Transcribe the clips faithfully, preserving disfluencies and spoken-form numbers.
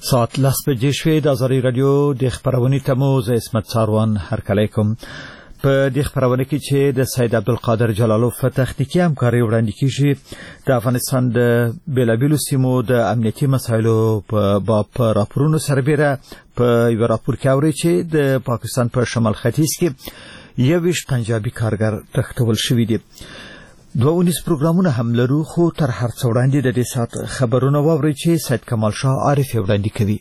ساعت لس بجې شوې د ازادي رادیو د خبرونې تمو زه عصمت ساروان هرکلی کوم. په دې خبرونه کې چې د سید عبدالقادر جلالوف په تخنیکي همکاري وړاندې کیږي د افغانستان د بیلابیلو سیمو د امنیتي مسایلو په باب راپورونو سربېره په یو راپور کې اوري چې د پاکستان په شمال ختیځ کې یویشت پنجابي کارګر تښتول شوي دي. دوه ونیز پروګرامونه هم لرو، خو تر هر څه وړاندې د دې ساعت خبرونه واورئ چې سید کمال شاه عارف وړاندې کوي.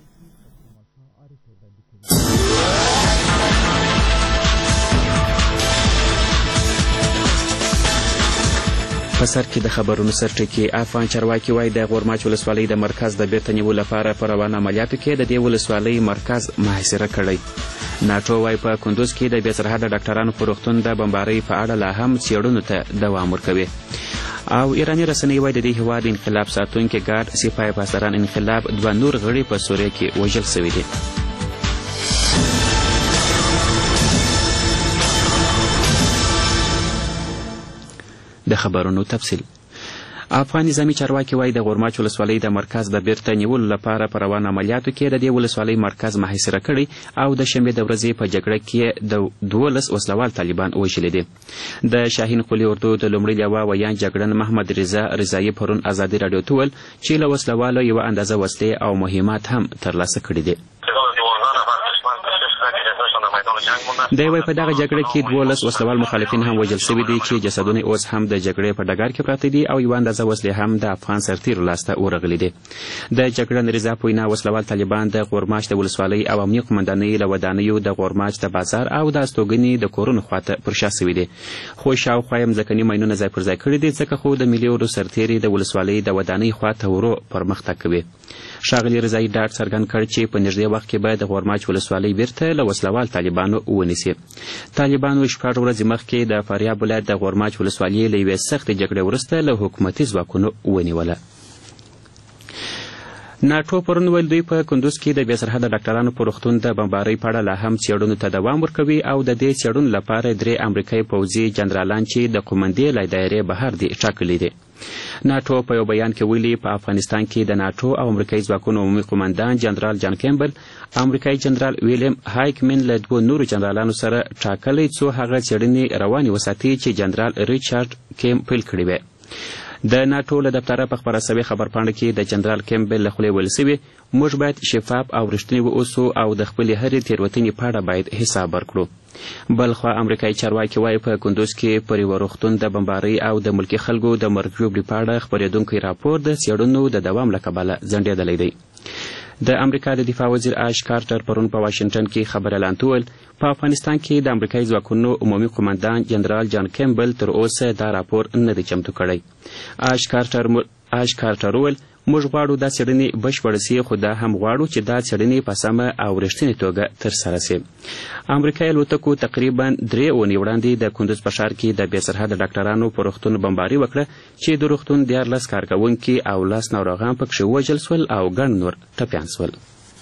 په سر کې د خبرونو سرټکی افغان چارواکي وایي د غورماچ ولسوالۍ د مرکز د بیرته نیولو لپاره په روانه عملیاتو کې د دې ولسوالۍ مرکز محاصره کړی. ناټو وایي په کندوز کې د بې سرحده ډاکټرانو په روغتون د بمبارۍ په اړه لا هم څېړنو ته دوام ورکوي. او ایراني رسنۍ وایي د دې هېواد انقلاب ساتونکي ګارد سپاه پاسداران انقلاب دوه نور غړي په سوریه کې وژل شوي دي. د خبرونو تفصیل. افغان نظامي چارواکي وایي د غورماچ ولسوالۍ د مرکز د بیرته نیولو لپاره په روان عملیاتو کې د دې ولسوالۍ مرکز محاصره کړی او د شنبې د ورځې په جګړه کې د دولس وسلوال طالبان وژلي دي. د شاهین قلي اردو د لومړي لیوه ویان جګړن محمد رضا رضایي پرون ازادي راډیو ته وویل چې له وسلوالو یوه اندازه وسلې او مهمات هم ترلاسه کړي دي. دی وايي په دغه جګړه کې دولس وسلوال مخالفین هم وژل شوي دي چې جسدونه اوس هم د جګړې په ډګر کې پراته دي او یوه اندازه وسلې هم د افغان سرتیرو لاسته ورغلي دي. د جګړن رضا په وینا وسلوال طالبان د غورماچ د ولسوالۍ او امنیه قومندانۍ له ودانیو د غورماچ د بازار او د استوګنې د کورونو خواته پر شا سوي دي، خو شاوخوا یې مځکني ماینونه ځای پر ځای کړي دي، ځکه خو د ملي اردو سرتیري د ولسوالۍ د ودانۍ خواته ورو پرمختګ کوي. ښاغلي رضایي ډاډ څرګند کړ چې په نږدې وخت کې به د غورماچ ولسوالۍ بیرته له وسلوال طالبانو ونیسي. طالبانو شپږ ورځې مخکې د فاریاب ولایت د غورماچ ولسوالۍ له یوې سختې جګړې وروسته له حکومتي ځواکونو ونیوله. ناټو پرون ویل دوی په کندوز کې د بې سرحده ډاکټرانو په روغتون د بمبارۍ په اړه لا هم څېړنو ته دوام ورکوي او د دې څېړنو لپاره درې امریکایي پوځي جنرالان چې د قومندې له دایرې بهر دي ټاکلي دي. ناټو په یو بیان کې ویلي په افغانستان کې د ناټو او امریکایي ځواکونو عمومي قومندان جنرال جان کیمبل امریکایي جنرال ویلیم هایکمن له دوو نورو جنرالانو سره ټاکلی څو هغه څېړنې روانې وساتي چې جنرال ریچارډ کیم پیل کړې وې. د ناټو له دفتره په خپره سوې خبرپاڼه کې د جنرال کیمبل له خولې ویل سوي موږ باید شفاف او رښتیني واوسو او د خپلې هرې تېروتنې په اړه باید حساب ورکړو. بلخوا امریکایي چارواکي وایي په کندوز کې پر یوه روغتون د بمبارۍ او د ملکي خلکو د مرګ ژوبلې په اړه خپرېدونکی راپور د څېړنو د دوام له کبله ځنډېدلی دی. د امریکا د دفاع وزیر آش کارټر پرون په واشنګټن کې خبر اعلان ته وویل په افغانستان کې د امریکایي ځواکونو عمومي قومندان جنرال جان کیمبل تر اوسه دا راپور نه دی چمتو کړی. آش کارټر آش کارټر وویل موږ غواړو دا څېړنې بشپړه سي، خو دا هم غواړو چې دا څېړنې په سمه او رښتینې توګه ترسره سي. امریکایي الوتکو تقریبا درې اونۍ وړاندې د کندوز په ښار کې د بې سرحده ډاکټرانو په روغتون بمباري وکړه چې د روغتون دیارلس کارکوونکي او لس ناروغان پکښې وژل سول او ګڼ نور ټپیان سول.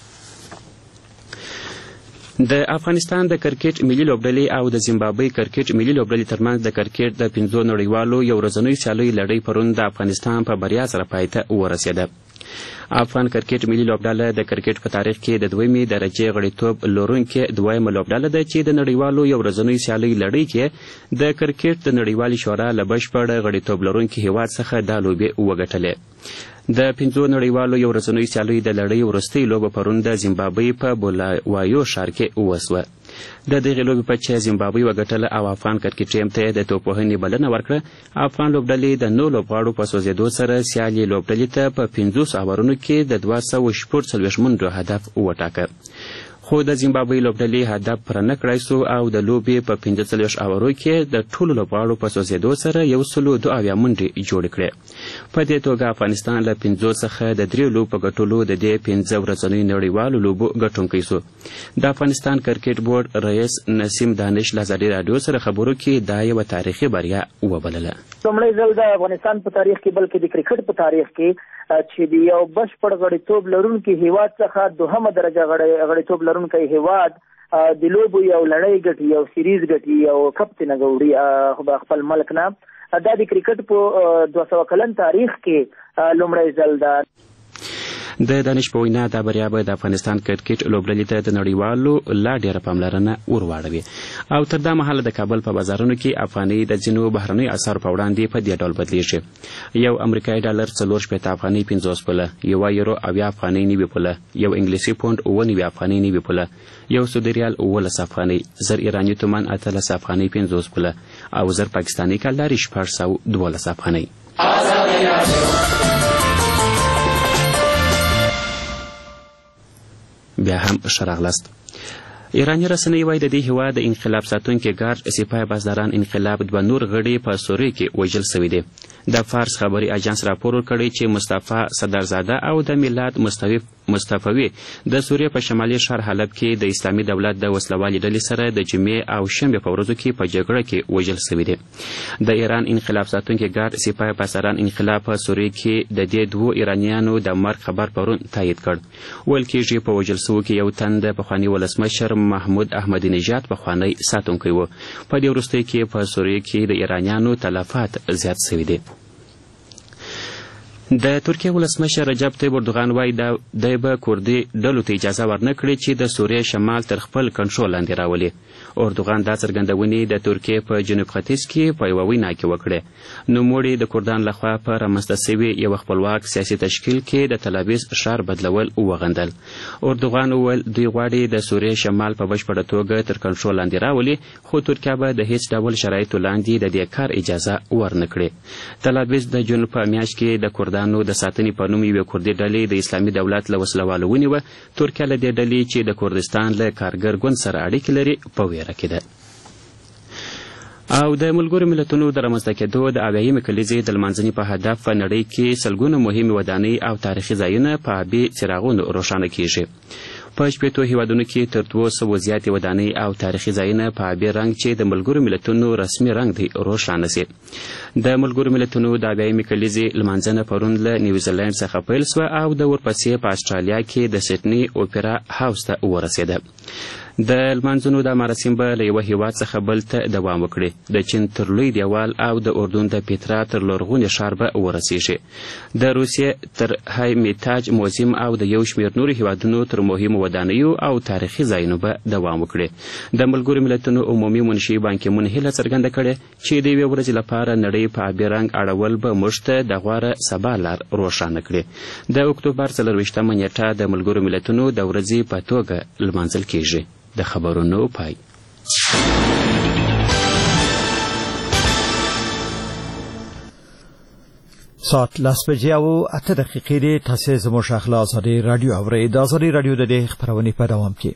د افغانستان د کرکټ ملي لوبډلې او د زیمبابوې کرکټ ملي لوبډلې ترمنځ د کرکټ د پنځو نړیوالو یو ورځنیو سیالیو لړۍ پرون د افغانستان په بریا سره پای ته ورسېده. افغان کرکټ ملي لوبډله د کرکټ په تاریخ کې د دویمې درجې غړیتوب لرونکې دویمه لوبډله ده چې د نړیوالو یو ورځنیو سیالیو لړۍ کې د کرکټ د نړیوالې شورا له بشپړ غړیتوب لرونکي هېواد څخه دا لوبې وګټلې. د پنځو نړیوالو یو ورځنیو سیالیو د لړۍ وروستۍ لوبه پرون د زیمبابوې په بولاوایو ښار کې وسوه. د دغې لوبې په چې زیمبابوې وګټله او افغان کرکټ ټیم ته د توپوهنې بلنه ورکړه، افغان لوبډلې د نو لوبغاړو په سوځېدو سره سیالي لوبډلې ته په پنځوس اورونو کې د دوه سوه شپږ څلوېښت منډو هدف وټاکه، خو د زیمبابوې لوبډلې هدف پوره نه کړی سو او د لوبې په پنځه څلوېښت اورو کې د ټولو لوبغاړو په سوځېدو سره یو سلو دوه اویا منډې جوړې کړې. په دې توګه افغانستان له پنځو څخه د درې لوبو په ګټلو د دې پنځه ورځنیو نړیوالو لوبو ګټونکی سو. د افغانستان کرکټ بورډ رئیس نسیم دانش له ازادي راډیو سره خبرو کې دا یوه تاریخي بریا وبلله. لومړی ځل د افغانستان په تاریخ کې بلکې د کرکټ په تاریخ کې چې د یو بشپړ غړیتوب لرونکي هیواد څخه دوهمه درجه غړیتوب لرونکی هیواد د لوبو یو لړۍ ګټي، یو سیریز ګټي، یو کپ ترې نه ګوړي خپل ملک نه. دا د کرکټ په دوه سوه کلن تاریخ کې لومړی ځل ده. د دانش په وینا دا بریا به د افغانستان کرکټ لوبډلې ته د نړیوالو لا ډېره پاملرنه ورواړوي. او تر دا مهاله د کابل په بازارونو کې افغاني د ځینو بهرنیو اسعارو په وړاندې په دې ډول بدلیږي. یو امریکایي ډالر څلور شپېته افغانۍ پنځوس پوله، یوه یورو اویا افغانۍ نوي پوله، یو انګلیسي پونډ اووه نوي افغانۍ نوي پوله، یو سعودي ریال اوولس افغانۍ، زر ایراني تومان اتلس افغانۍ پنځوس پوله او زر پاکستاني کلداري شپږ سوه دولس افغانۍ. بیا هم ښه راغلاست. ایراني رسنۍ وایي د دې هېواد د انقلاب ساتونکي ګارد سپاه بازداران انقلاب دوه نور غړي په سوریه کې وژل سوي دي. د فارس خبري اجانس راپور ورکړی چې مصطفی صدرزاده او د میلاد مصطفوي د سوریه په شمالي ښار حلب کې د اسلامي دولت د وسلوالې ډلې سره د جمعې او شنبې په ورځو کې په جګړه کې وژل سوي دي. د ایران انقلاب ساتونکي ګارد سپاه بازداران انقلاب په سوریه کې د دې دوو ایرانیانو د مرګ خبر پرون تایید کړ. ویل کېږي په وژل سوو کې یو تن د پخواني ولسمشر محمود احمدي نژاد پخوانی ساتونکی و. په دې وروستیو کې په سوریه کې د ایرانیانو تلفات زیات سوي دي. د ترکیه ولسمشر رجب طیب اردوغان وایي دی به کردي ډلو ته اجازه ورنه کړي چې د سوریې شمال تر خپل کنټرول لاندې راولي. اردوغان دا څرګندونې د ترکیې په جنوب ختیځ کې په یوه وینا کې وکړې. نوموړي د کردانو لخوا په رامنځته سوي یو خپلواک سیاسي تشکیل کې د تلابیز ښار بدلول وغندل. اردوغان وویل دوی غواړي د سوریې شمال په بشپړه توګه تر کنټرول لاندې راولي، خو ترکیه به د هیڅ ډول شرایطو لاندې د دې کار اجازه ورنه کړي. تلابیز د جون په میاشت کې د کردانو د ساتنې په نوم یوې کردي ډلې د اسلامي دولت له وسلوالو ونیوه. ترکیه له دې ډلې چې د کردستان له کارګر ګوند سره اړیکې لري په ویره کې ده. او د ملګرو ملتونو د رامنځته کېدو د اویایمې کلیزې د لمانځنې په هدف په نړۍ کې سلګونه مهمې ودانۍ او تاریخي ځایونه په آبي څراغونو روښانه کیږي. په شپېتو هیوادونو کې تر دوه سوو زیاتې ودانۍ او تاریخي ځایونه په آبي رنګ چې د ملګرو ملتونو رسمي رنګ دی روښانه سي. د ملګرو ملتونو د اویایمې کلیزې لمانځنه پرون له نیوزیلینډ څخه پیل سوه او د ورپسې په اسټرالیا کې د سیډني اوپرا هاوس ته ورسېده. د لمانځنو دا مراسم به له یوه هیواد څخه بل ته دوام وکړي. د چین تر لوی دیوال او د اردن د پیترا تر لرغوني ښار به ورسیږي. د روسیې تر های میتاج موزیم او د یو شمېر نورو هیوادونو تر مهمو ودانیو او تاریخي ځایونو به دوام وکړي. د ملګرو ملتونو عمومي منشي بان کی مون هیله څرګنده کړې چې د یوې ورځې لپاره نړۍ په آبي رنګ اړول به موږ ته د غوره سبا لار روښانه کړي. د اکتوبر څلرویشتمه نیټه د ملګرو ملتونو د ورځې په توګه لمانځل کیږي. د خبرونو پای. ساعت لس بجې او اته دقیقې دي. تاسې زموږ اخلا ازادي رادیو اورئ. د ازادي رادیو د دې خپرونې په دوام کې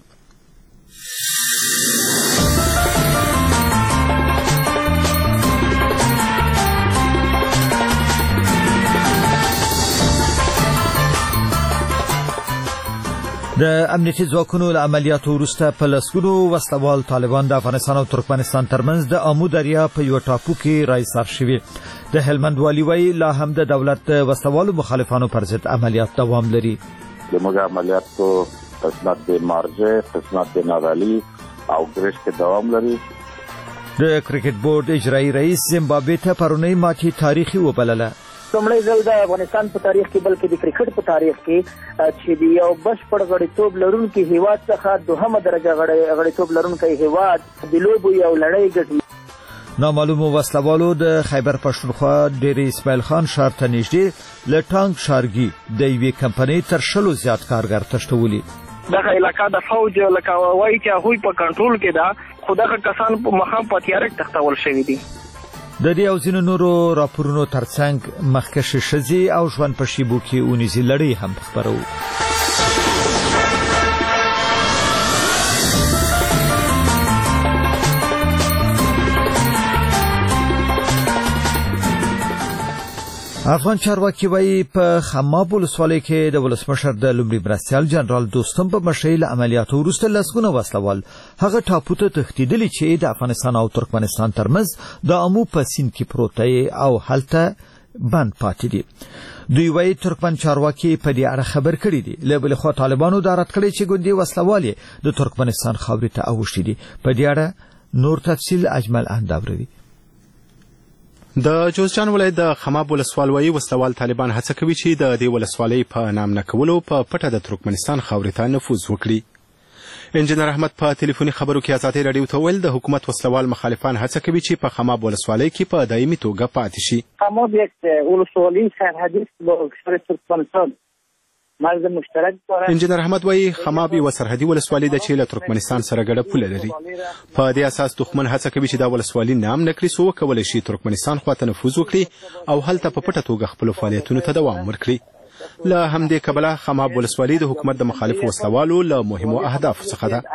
د امنیتي ځواکونو له عملیاتو وروسته په لسګونو وسلوال طالبان د افغانستان او ترکمنستان ترمنځ د امو دریا په یو ټاپو کې راایسار شوي. د هلمند والي وایي لا هم د دولت د وسلوالو مخالفانو پر ضد عملیات دوام لري. زموږ عملیاتو قسمت د مارجه، قسمت د نارالی او ګریش کې دوام لري. د کرکټ بورډ اجرایي رئیس زیمبابوې ته پرونی ماتې تاریخي وبلله. لومړی ځل د افغانستان په تاریخ کې بلکې د کرکټ په تاریخ کې چې د یو بشپړ غړیتوب لرونکي هیواد څخه دوهمه درجه غړیتوب لرونکی هیواد د لوبو یو لړۍ ګټي. نامعلومو وسلوالو د خیبر پښتونخوا ډېری اسماعیل خان ښار ته نږدې له ټانک ښارګي د یوې کمپنۍ تر شلو زیات کارګر تښتولي. دغه علاقه د فوج لکه وایي چې هغوی په کنټرول کې ده، خو دغه کسان په مخام په تیاره کې تښتول شوي دي. د دې او ځینو نورو راپورونو ترڅنګ مخکښې ښځې او ژوند په شیبو کې اونیزې لړۍ هم خپرو. افغان چارواکي وایي په خماب ولسوالۍ کې د ولسمشر د لومړي مرستیال جنرال دوستم په مشرۍ له عملیاتو وروسته لسګونه وسلوال هغه ټاپو ته تښتېدلي چې د افغانستان او ترکمنستان ترمنځ د امو په سیند کې پروت دی او هلته بند پاتې دي. دوی وایي ترکمن چارواکي په دې اړه خبر کړي دي. له بلې خوا طالبانو دا رد کړی چې ګوندي وسلوال د ترکمنستان خاورې ته اوښتي دي. په دې اړه نور تفصیل اجمل انداوروي. د جوزجان ولایت د خماب ولسوالۍ وسلوال طالبان هڅه کوي چې د دې ولسوالۍ په نام نه کولو په پټه د ترکمنستان خاورې ته نفوذ وکړي. انجینر احمد په ټلیفوني خبرو کې ازادي راډیو ته وویل د حکومت وسلوال مخالفان هڅه کوي چې په خماب ولسوالۍ کې په دایمي توګه پاتې شي. خماب یک ولسوالۍ سرحدي با کشور ترکمنستان مرز مشترک داره. انجینر احمد وایي خماب یوه سرحدي ولسوالۍ ده چې له ترکمنستان سره ګډه پوله لري. په دې اساس دښمن هڅه کوي چې دا ولسوالي نام نه کړي څو وکولی شي ترکمنستان خواته نفوذ وکړي او هلته په پټه توګه خپلو فعالیتونو ته دوام ورکړي. له همدې کبله خماب ولسوالي د حکومت د مخالفو وسلوالو له مهمو اهدافو څخه ده.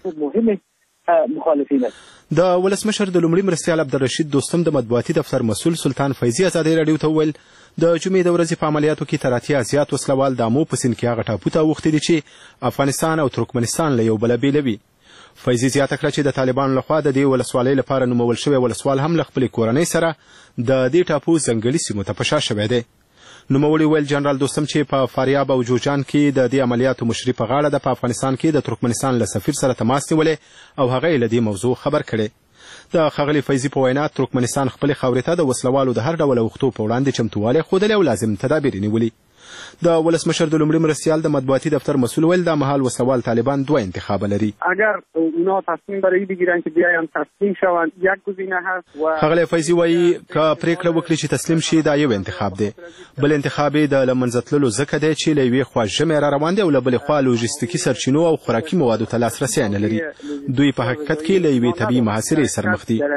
د ولسمشر د لومړي مرستیال عبدالرشید دوستم د مطبوعاتي دفتر مسؤل سلطان فیضي ازادي راډیو ته وویل د جمعې د ورځې په عملیاتو کې تر اتیا زیات وسلوال د آمو په سیند کې هغه ټاپو ته اوښتي دي چې افغانستان او ترکمنستان له یو بله بېلوي. فیضي زیاته کړه چې د طالبانو لخوا د دې ولسوالۍ لپاره نومول شوی ولسوال هم له خپلې کورنۍ سره د دې ټاپو ځنګلي سیمو ته په شا شوی دی. نوموړي ویل جنرال دوستم چې په فاریاب او جوزجان کې د دې عملیاتو مشري په غاړه ده په افغانستان کې د ترکمنستان له سفیر سره تماس نیولی او هغه یې له دې موضوع خبر کړی. د ښاغلي فیضي په وینا ترکمنستان خپلې خاورې ته د وسلوالو د هر ډول اوښتو په وړاندې چمتووالی ښودلی او لازم تدابیر یې نیولي. د ولسمشر د لومړي مرستیال د مطبوعاتي دفتر مسؤل ویل دا مهال وسلوال طالبان دوه انتخاب لري. اگر اونا تصمیم برای بگیرن که بیاین تسلیم شوند یک گزینه هست و ښاغلی فیضي وایي که پریکړه وکړي چې تسلیم شي دا یو انتخاب دی. بل انتخاب یې د له منځه تللو ځکه دی چې له یوې خوا ژمی را روان دی او له بلې خوا لوژستیکي سرچینو او خوراکي موادو ته لاسرسی نه لري. دوی په حقیقت کې له یوې طبیعي محاصرې سر مخ دي.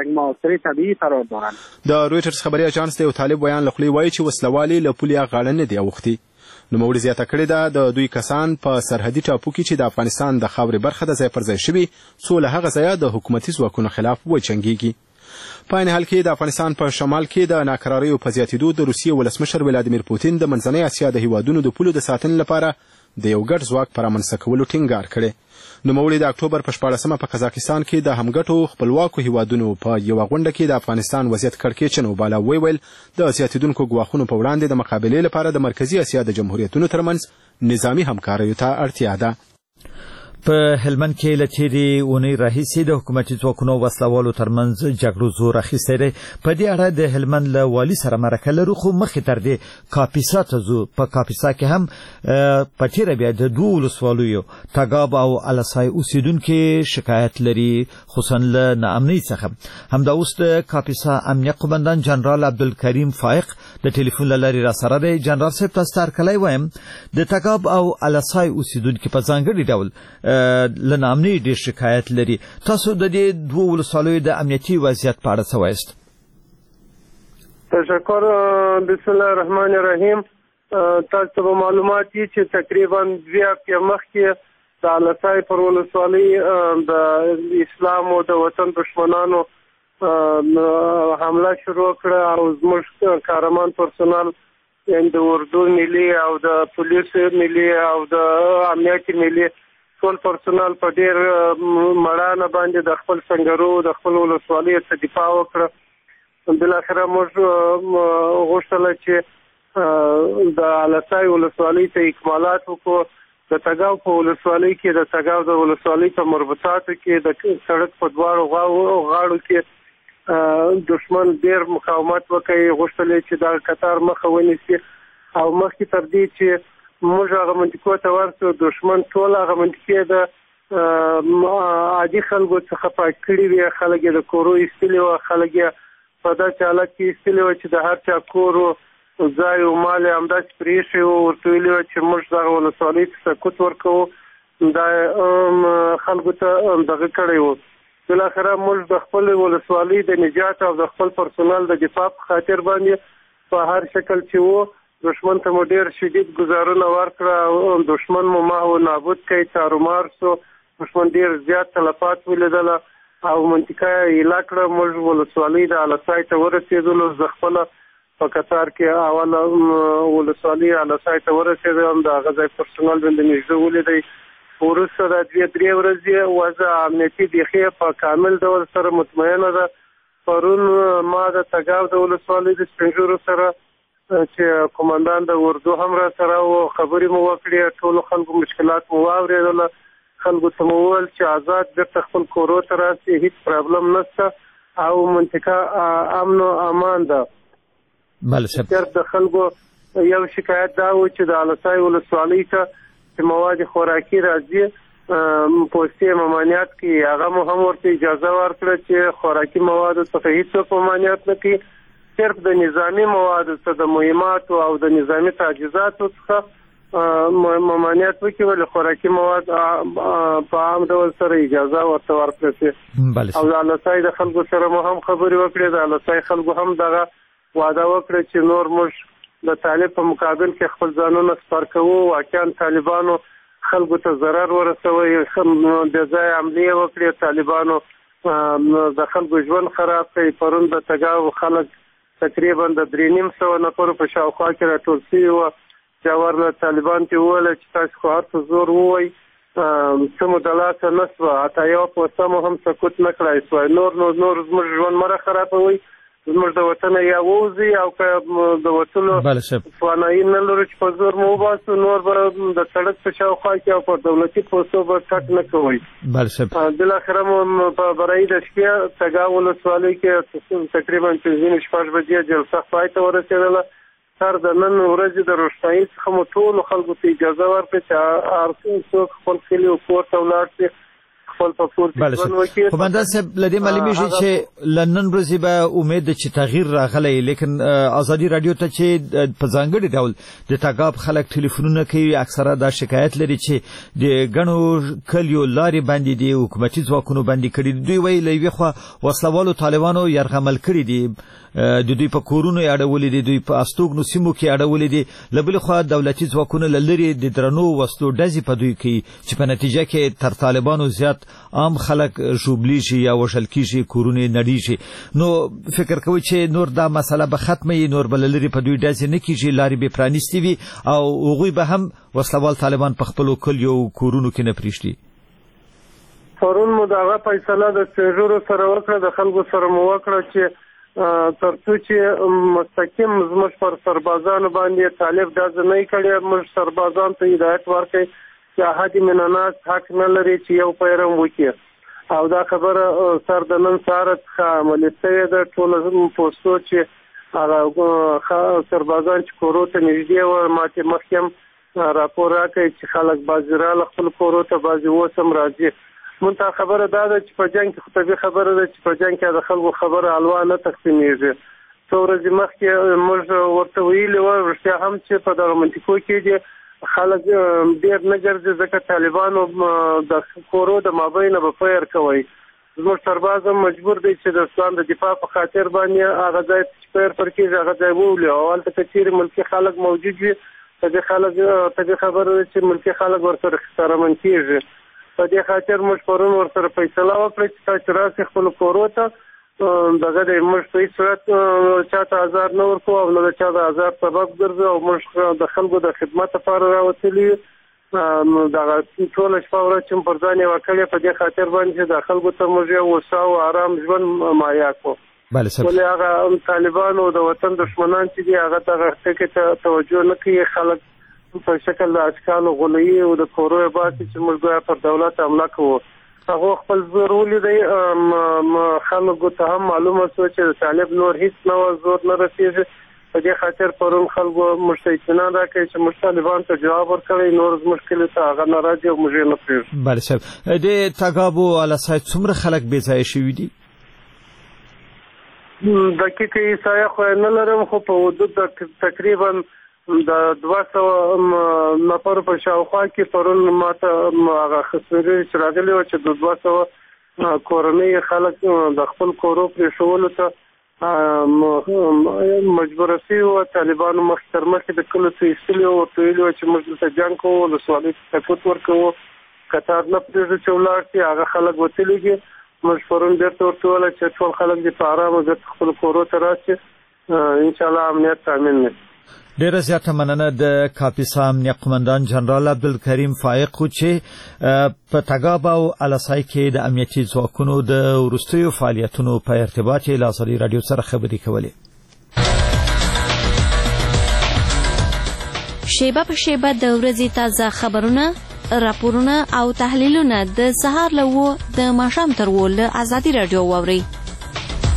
د رویټرز خبري اژانس د یو طالب بیان له خولې وایي چې وسلوالې له پولې غاړه نه دي اوښتي. نوموړي زیاته کړې ده د دوی کسان په سرحدي ټاپو کې چې د افغانستان د خاورې برخه ده ځای پر ځای شوي څو له هغه ځایه د حکومتي ځواکونو خلاف وجنګېږي. په عین حال کې د افغانستان په شمال کې د ناکراریو په زیاتېدو د روسیې ولسمشر ولادیمیر پوتین د منځنۍ اسیا د هیوادونو د پولو د ساتنې لپاره د یو ګډ ځواک په رامنځته کولو ټینګار کړی. نوموړي د اکتوبر په شپاړسمه په قزاقستان کې د همګټو خپلواکو هیوادونو په یوه غونډه کې د افغانستان وضعیت کړکېچن وباله. ویل د زیاتېدونکو ګواښونو په وړاندې د مقابلې لپاره د مرکزي اسیا د جمهوریتونو ترمنځ نظامي همکاریو ته اړتیا ده. په هلمند کې له تېرې اونۍ راهیسې د حکومتي ځواکونو وسلوالو ترمنځ جګړو زور اخیستی دی. په دې اړه د هلمند له والي سره مرکه لرو خو مخکې تر دې کاپیسا ته ځو. په کاپیسا کې هم په تېره بیا د دوو ولسوالیو تګاب او الاسای اوسېدونکي شکایت لري خصوصا له ناامنۍ څخه. همدا اوس د کاپیسا امنیه قومندان جنرال عبدالکریم فایق د ټلیفون له لارې راسره دی. جنرال صاحب تاسو ته هرکلی وایم. د تګاب او الاسای اوسېدونکي په ځانګړي ډول له ناامنۍ ډېر شکایت لري. تاسو د دې دوو ولسوالیو د امنیتي وضعیت په اړه څه وایست؟ تشکر. بسم الله الرحمن الرحیم. تاسو ته معلومات دي چې تقریبا دوه هفتې مخکې د الاسای پر ولسوالۍ د اسلام او د وطن دشمنانو حمله شروع کړه او زموږ کارمان پرسونل د اردو ملي او د پولیسو ملي او د امنیت ملي ټول پرسونل په ډېر مړانه باندې د خپل سنګرو د خپل ولسوالۍ څخه دفاع وکړه. بالاخره موږ غوښتل چې د الاسای ولسوالۍ ته اکمالات وکړو. د تګاو په ولسوالۍ کې د تګاو د ولسوالۍ په مربوطاتو کې د سړک په دواړو غاړو کې دشمن ډېر مقاومت وکړي. غوښتل چې دا قطار مخه ونیسي او مخکې تر دې چې موږ هغه منطقو ته ورسو دشمن ټول هغه منطقې د عادي خلکو څخه پاک کړي وي. خلک یې د کورو ایستلي وو، خلک یې په داسې حالت کې ایستلي وو چې د هر چا کور ځای او مال یې همداسې پرېښی وو. ورته ویلي وو چې موږ دغه ولسوالۍ ته سکوت ورکوو. دا خلکو ته دغه کړی وو. بالاخره موږ د خپل ولسوالۍ د نجات او د خپل پرسونل د دفاع په خاطر باندې په هر شکل چې وو دشمن ته مو ډېر شدید ګزارونه ورکړه او دشمن مو محو نابود کړي، تارومار سو. دشمن ډېر زیات تلفات ولیدله او منطقه یې ایله کړه. موږ ولسوالۍ د الاسای ته ورسېدلو. زه خپله په قطار کې اوله ولسوالۍ الاسای ته ورسېدم. د هغه ځای پرسونل باندې نږدې ولیدی. وروسته د دوې درې ورځې وضع امنیتي بیخي په کامل ډول سره مطمئنه ده. پرون ما د تګاو د ولسوالۍ د سپین ږیرو سره چې قومندان د اردو هم را سره و خبرې مو وکړې. ټولو خلکو مشکلات مو واورېدله. خلکو ته مو وویل چې آزاد بېرته خپل کورو ته راسي، هېڅ پرابلم نشته. او منطقه امن او امان ده. بله صاحب. د خلکو یو شکایت دا و چې د الاسای ولسوالۍ ته چې مواد خوراکي راځي پوستي ممانعت کې هغه مو هم ورته اجازه ورکړه چې خوراکي مواد څخه هیڅ ممانعت نه کوي، صرف د نظامی مواد څخه د مهمات او د نظامی تجهیزات څخه ممانعت وکړي، ولې خوراکي مواد په عام ډول سره اجازه ورته ورکړه شي. او د الاسای د خلکو سره مو هم خبرې وکړې، د الاسای خلکو هم دغه وعده وکړه چې نور موږ د طالب په مقابل کې خپل ځانونه سپر کوو. واقعا طالبانو خلکو ته ضرر ورسوي، د ځای عملیه وکړي، طالبانو د خلکو ژوند خراب کړي. پرون د تګاو خلک تقریبا د درې نیم سوه نفرو په شاوخوا کې راټول شوي وو. جوهر طالبان ته وویل چې تاسو خو هر څه زور ووایئ، څه مو د لاسه نه سوه، حتی یوه پوسته مو هم سکوت نه کړای سوی. نور نور نور زموږ ژوند مه راخرابوئ، زموږ د وطنه یا ووځي او که د وتلو توانایي نه لرو چې په زور مو وباسو، نور به د سړک په شاوخوا کې او په دولتي پوستو به ټک نه کوئ. بالاخره مو په برایي د شپې تګاو ولسوالۍ کې تقریبا پنځه شپږ بجې جلسه پای ته ورسېدله. سر د نن ورځې د روښنایي څخه مو ټولو خلکو ته اجازه ورکړه چې هر څوک خپل کلي او کور ته ولاړ شي، خپل په کور کې ژوند وکړي. قومندان صاحب له دې معلومیږي چې له نن ورځې به امید ده چې تغییر راغلی، لیکن ازادي راډیو ته چې په ځانګړي ډول د تګاب خلک ټلیفونونه کوي، اکثره دا شکایت لري چې د ګڼو کلیو لارې باندې دي حکومتي ځواکونو باندې کړي دي. دوی وایي له یوې خوا وسلوالو طالبانو یرغمل کړي دي، د دوی په کورونو یې اړولې دي، دوی په استوګنو سیمو کې اړولې دي، له بلې خوا دولتي ځواکونه له لرې د درنو وسلو ډزې په دوی کوي چې په نتیجه کې تر طالبانو زیات عام خلک ژوبلیږي یا وژل کېږي، کورونه نړیږي. نو فکر کوي چې نور دا مسله به ختمه وي، نور به له لرې په دوی ډزې نه کېږي، لارې به پرانیستې وي او هغوی به هم وسلوال طالبان په خپلو کلیو کورونو کې نه پرېږدي. پرون مو دغه فیصله د سیژورو سره وکړه، د خلکو سره مو وکړه چې ترڅو چې مستقیم زموږ پر سربازانو باندې طالب ډزه نه کړي، موږ سربازان ته هدایت ورکړئ چې احد من الناس حق نه لري چې یو پیرم وکړي. او دا خبره سر د نن سهار څخه عملي شوې ده. ټول پوستو چې هغه سربازان چې کورو ته نږدې وو ما ته مخکې هم راپور راکړی چې خلک بعضې راله خپل کورو ته، بعضې اوس هم راځي. منتها خبره دا ده چې په جنګ کې خو طبیعي خبره ده چې په جنګ کې د خلکو خبره حلوا نه تقسیمېږي. څو ورځې مخکې موږ ورته ویلي وو رښتیا هم چې په دغه منطقو کې دي خلک ډېر نه ګرځي، ځکه طالبانو د کورو د مابینه به فیر کوي. زموږ سرباز هم مجبور دی چې د اسلام د دفاع په خاطر باندې هغه ځای چې فیر پر کېږي هغه ځای وولي، او هلته که چېرې ملکي خلک موجود وي طبیعي خلک طبیعي خبره ده چې ملکي خلک ورسره ښکارمن کېږي. په دې خاطر موږ پرون ورسره فیصله وکړه چې تاسو راسئ خپلو کورو ته، دغه دی موږ په هېڅ صورت چا ته ازار نه ورکوو او نه د چا د ازار سبب ګرځو، او موږ د خلکو د خدمت لپاره راوتلي یو. دغه ټوله شپه ورځ چې پر ځان یې وکړې په دې خاطر باندې چې د خلکو ته موږ یو هوسا او ارام ژوند مهیا کړو. ولې هغه طالبان او د وطن دښمنان چې دي هغه دغه ټکي ته توجه نه کوي، خلک په شکل د اشکالو غلوي او د کورو یې باسي چې موږ ګویا پر دولت حمله کوو. هغه خپل زور ولیدی، خلکو ته هم معلومه شوه چې د طالب نور هیڅ نه زور نه رسېږي. په دې خاطر پرون خلکو موږ ته اطمینان راکړی چې موږ طالبان ته جواب ورکړی، نور زموږ کلي ته هغه نه راځي او موږ یې نه پرېږدو. بله صاحب، د تګاب او الاسای څومره خلک بې ځایه شوي دي؟ دقیقه احصایه خو نه لرم، خو په حدود تقریبا د دوه سوه نفرو په شاوخوا کې پرون ماته هغه خبرې چې راغلي وه چې د دوه سوه کورنۍ خلک د خپل کورو پرېښولو ته مجبوره شوي وو. طالبانو مخکې تر مخکې د کلو څه ایستلي وو، ورته ویلي وو چې موږ دلته جنګ کوو، ولسوالۍ ته سکوت ورکوو، قطار نه پرېږدو چې ولاړ شي. هغه خلک وتلي دي. موږ پرون بېرته ورته وویل چې ټول خلک دې په ارامه بېرته خپلو کورو ته راشي، انشاءالله امنیت تامین وي. ډیره زیاته مننه د کاپیسا امنیه قومندان جنرال عبدالکریم فائق چې په تګاب او الاسای کې د امنیتي ځواکونو د وروستیو فعالیتونو په ارتباط له ازادي راډیو سره خبرې کولې. شیبه په شیبه د ورځې تازه خبرونه، راپورونه او تحلیلونه د سهار له وو د ماښام تر وو له ازادي راډیو واورئ.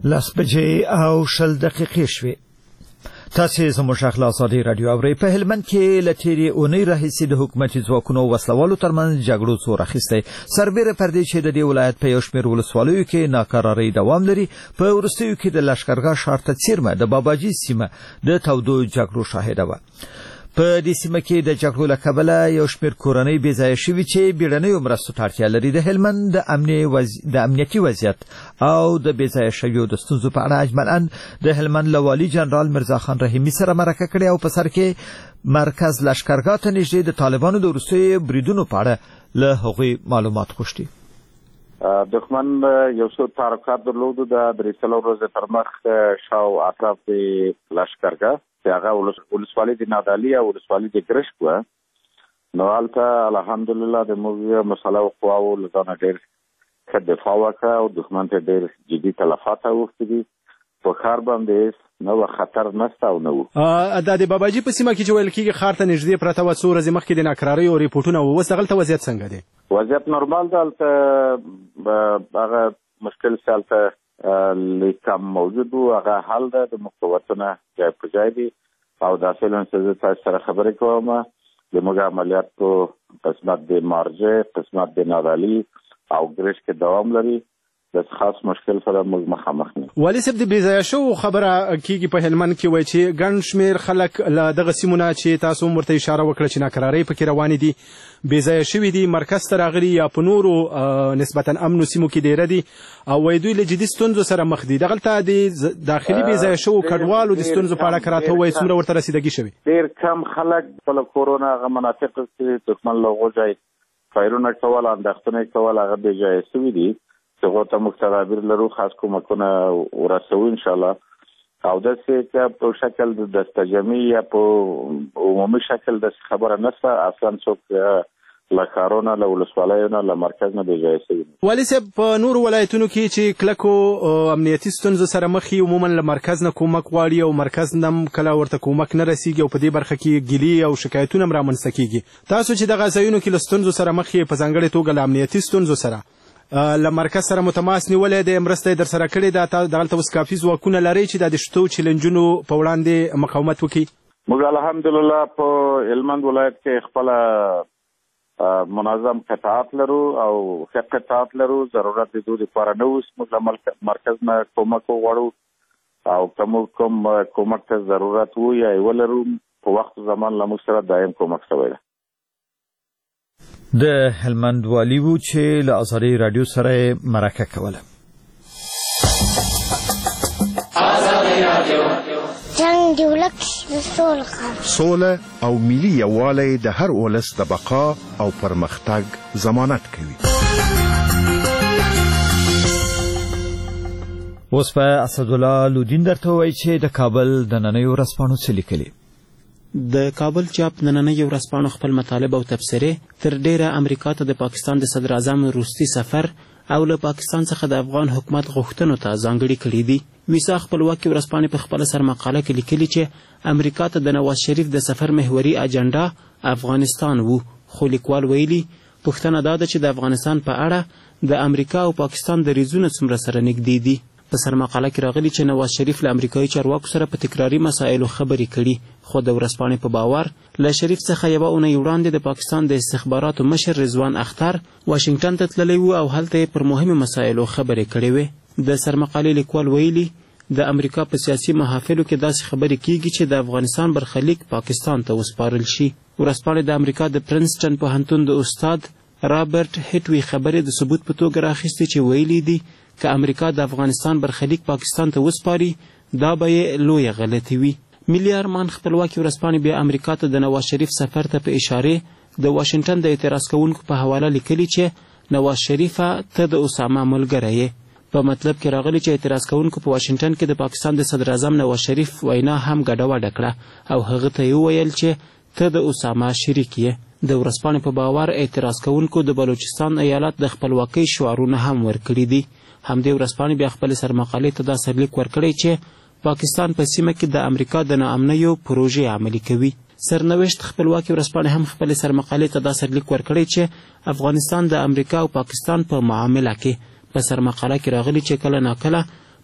لس بجې او شل دقیقې شوې. تاسو زموږ غږ له ازادي رادیو اورئ. په هلمند کې له تېرې اونۍ راهیسې د حکومتي ځواکونو او وسلوالو ترمنځ جګړو زور اخیستی. سربیره پر دې چې د دې ولایت په یو شمېر ولسوالیو کې ناکرارۍ دوام لري، په وروستیو کې د لښکرګاه ښار ته څیرمه د باباجي سیمه د تودو جګړو شاهده وه. په دې سیمه کې د جګړو له کبله یو شمېر کورنۍ بې ځایه شوي چې بیړنیو مرستو ته اړتیا لري. د هلمند د امني وزي... د امنیتي وضعیت او د بې ځایه شویو د ستونزو په اړه اجمالاً د هلمند له والي جنرال مرزا خان رحیمي سره مرکه کړې او په سر کې مرکز لښکرګاه ته نږدې د طالبانو د وروستیو بریدونو په اړه له هغوی معلومات غوښتي. دښمن یو څو تحرکات درلودو د درې څلور ورځې تر مخ شاو اطراف د لښکرګاه چې هغه ولسوالي د نادعلي او ولسوالي د ګرشک وه. نو هلته الحمدلله د موږ مسلحو قواو له ځانه ډېر ښه دفاع وکړه او دښمن ته ډېر جدي تلفات اوښتي دي. په ښار باندې نو خطر نشته او نه و. دا د باباجي په سیمه کې چې ویل کېږي ښار ته نږدې پرته وه، څو ورځې مخکې د ناکراریو ریپورټونه وو، اوس هغلته وضعیت څنګه دی؟ وضعیت نورمال ده. هلته هغه مشکل چې هلته لیکم موجود و هغه حل ده، د مقاومتونه جای په جای دي او دا فعلا چې زه تاسو سره خبرې کوم د موږ عملیاتو قسمت د مارجه، قسمت د نادعلي او ګرشک کې دوام لري. د خاص مشکل سره موږ مخامخ نه. والي صاحب د بې ځایه شوو خبره کېږي په هلمند کې، وایي چې ګڼ شمېر خلک له دغه سیمو نه چې تاسو هم ورته اشاره وکړه چې ناکرارۍ پکې روانې دي، بې ځایه شوي دي، مرکز ته راغلي یا په نورو نسبتا امنو سیمو کې ډېره دي او وایي دوی له جدي ستونزو سره مخ دي. دغلته د داخلي بې ځایه شوو کډوالو د ستونزو په اړه که راته ووایي څومره ورته رسیدګي شوې؟ ډېر کم خلک خپله کورونه هغه مناطقو کې دښمن له هغو ځای فایرونه کول، اندېښنې کول، هغه بې ځایه شوي دي چې هغو ته موږ تدابیر لرو، خاص کومکونه ورسوو انشاءالله. او داسې که په شکل د دستجمعي یا په عمومي شکل داسې خبره نشته. اصلا څوک له ښارونو له ولسوالیو نه له مرکز نه بې ځایه شوي. والي صاحب په نورو ولایتونو کې چې کلکو امنیتي ستونزو سره مخ وي، عموما له مرکز نه کومک غواړي او مرکز نه هم کله ورته کومک نه رسیږي او په دې برخه کې ګیلې او شکایتونه هم رامنځته کېږي. تاسو چې دغه ځایونو کې له ستونزو سره مخ یې، په ځانګړې توګه له امنیتي ستونزو سره له مرکز سره متماس نیولې ده، مرسته در سره کړې ده، دلته اوس کافي ځواکونه لري چې د شتو چیلنجونو په وړاندې مقاومت وکړي؟ موږ الحمدلله په هلمند ولایت کې خپله منظم قطاعات لرو او ښه قطاعات لرو. ضرورت د دوی لپاره نه اوس موږ له مرکز نه کومک وغواړو او که موږ کوم کومک ته ضرورت وو یا یې ولرو په وخت زمان له موږ سره دایم کومک شوی ده. د هلمند والي وو چې له ازادي رادیو سره مرکه کوله. جنگ دی ولک د سوله سوله او ملي یووالی د هر ولس د بقا او پرمختګ ضمانت کوي. اوس په اسدالله لودین درته وایي چې د کابل د نننیو ورځپاڼو څه لیکلي. د کابل چاپ نننۍ ورځپاڼو خپل مطالب او تبصرې تر ډیره امریکا ته د پاکستان د صدر اعظم روسي سفر او له پاکستان څخه د افغان حکومت غوښتنو ته ځانګړي کړي دي. میثاق خپلواکي ورځپاڼې په خپله سرمقاله کې لیکلي چې امریکا ته د نواز شریف د سفر محوري اجنډا افغانستان وو، خو لیکوال ویلي پوښتنه دا ده چې د افغانستان په اړه د امریکا او پاکستان دریځونه څومره سره نږدې دي. په سرمقاله کې راغلي چې نواز شریف له امریکایي چارواکو سره په تکراري مسایلو خبرې کړي، خو د ورځپاڼې په باور له شریف څخه یوه اونۍ وړاندې د پاکستان د استخباراتو مشر رضوان اختر واشنګټن ته تللی و او هلته یې پر مهمو مسایلو خبرې کړې وې. د سرمقالې لیکوال ویلي د امریکا په سیاسي محافلو کې داسې خبرې کیږي چې د افغانستان برخلیک پاکستان ته وسپارل شي. ورځپاڼې د امریکا د پرنسټن پوهنتون د استاد رابرټ هټوي خبرې د ثبوت په توګه راخیستې چې ویلي دي که امریکا د افغانستان برخلیک پاکستان ته وسپاري دا به یې لویه غلطي وي. ملي ارمان خپلواکي ورځپاڼې بیا امریکا ته د نواز شریف سفر ته په اشارې د واشنګټن د اعتراض کوونکو په حواله لیکلي چې نواز شریفه ته د اسامه ملګری یې. په مطلب کې راغلي چې اعتراض کوونکو په واشنګټن کې د پاکستان د صدر اعظم نواز شریف وینا هم ګډوډه کړه او هغه ته یې وویل چې ته د اسامه شریک یې. د ورځپاڼې په باور اعتراض کوونکو د بلوچستان ایالت د خپلواکۍ شعارونه هم ورکړي دي. همدې ورځپاڼې بیا خپلې سرمقالې ته دا سرلیک ورکړی چې پاکستان په سیمه کې د امریکا د ناامنیو پروژې عملي کوي. سرنوشت خپلواکي ورځپاڼې هم خپلې سرمقالې ته دا سرلیک ورکړی چې افغانستان د امریکا او پاکستان په معامله کې په سرمقاله کې راغلي چې کله ناکله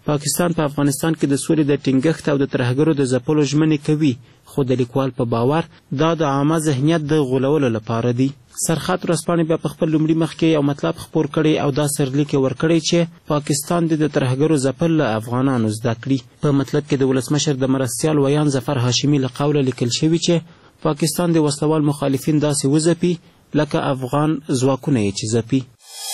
پاکستان په افغانستان کې د سولې د ټینګښت او د ترهګرو د ځپلو ژمنې کوي، خو د لیکوال په باور دا د عامه ذهنیت د غولولو لپاره دی. سرخط ورځپاڼې بیا په خپل لومړي مخ کې یو مطلب خپور کړی او دا سرلیک یې ورکړی چې پاکستان د ترهګرو ځپل له افغانانو زده کړي. په مطلب کې د ولسمشر د مرستیال ویان ظفر هاشمي له قوله لیکل شوي چې پاکستان د وسلوال مخالفین داسې وځپي لکه افغان ځواکونه یې چې ځپي.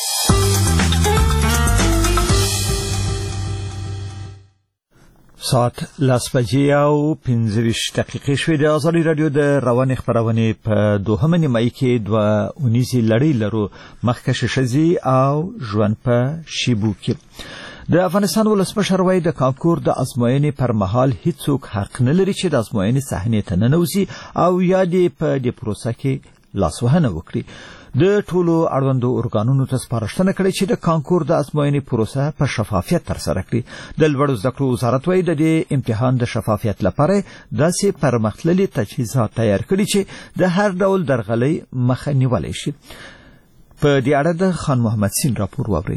ساعت لاس بجې او پنځه ویشت دقیقې شوې. د ازادي راډیو د روانې خپرونې په دوهمه نیمایي کې دوه اونیزې لړۍ لرو، مخکښې ښځې او ژوند په شیبو کې. د افغانستان ولسمشر وایي د کانکور د ازموینې پر مهال هیڅوک حق نه لري چې د ازموینې صحنې ته ننوځي او یا دې په دې پروسه کې لاسوهنه وکړي. د ټولو اړوندو ارګانونو ته سپارښتنه کړې چې د کانکور د ازموینې پروسه په شفافیت ترسره کړي. د لوړو زده کړو وزارت وایي د دې امتحان د شفافیت لپاره داسې پرمختللي تجهیزات تیار کړي چې د هر ډول درغلۍ مخه نیولی شي. په دې اړه د خان محمد سین راپور واورئ.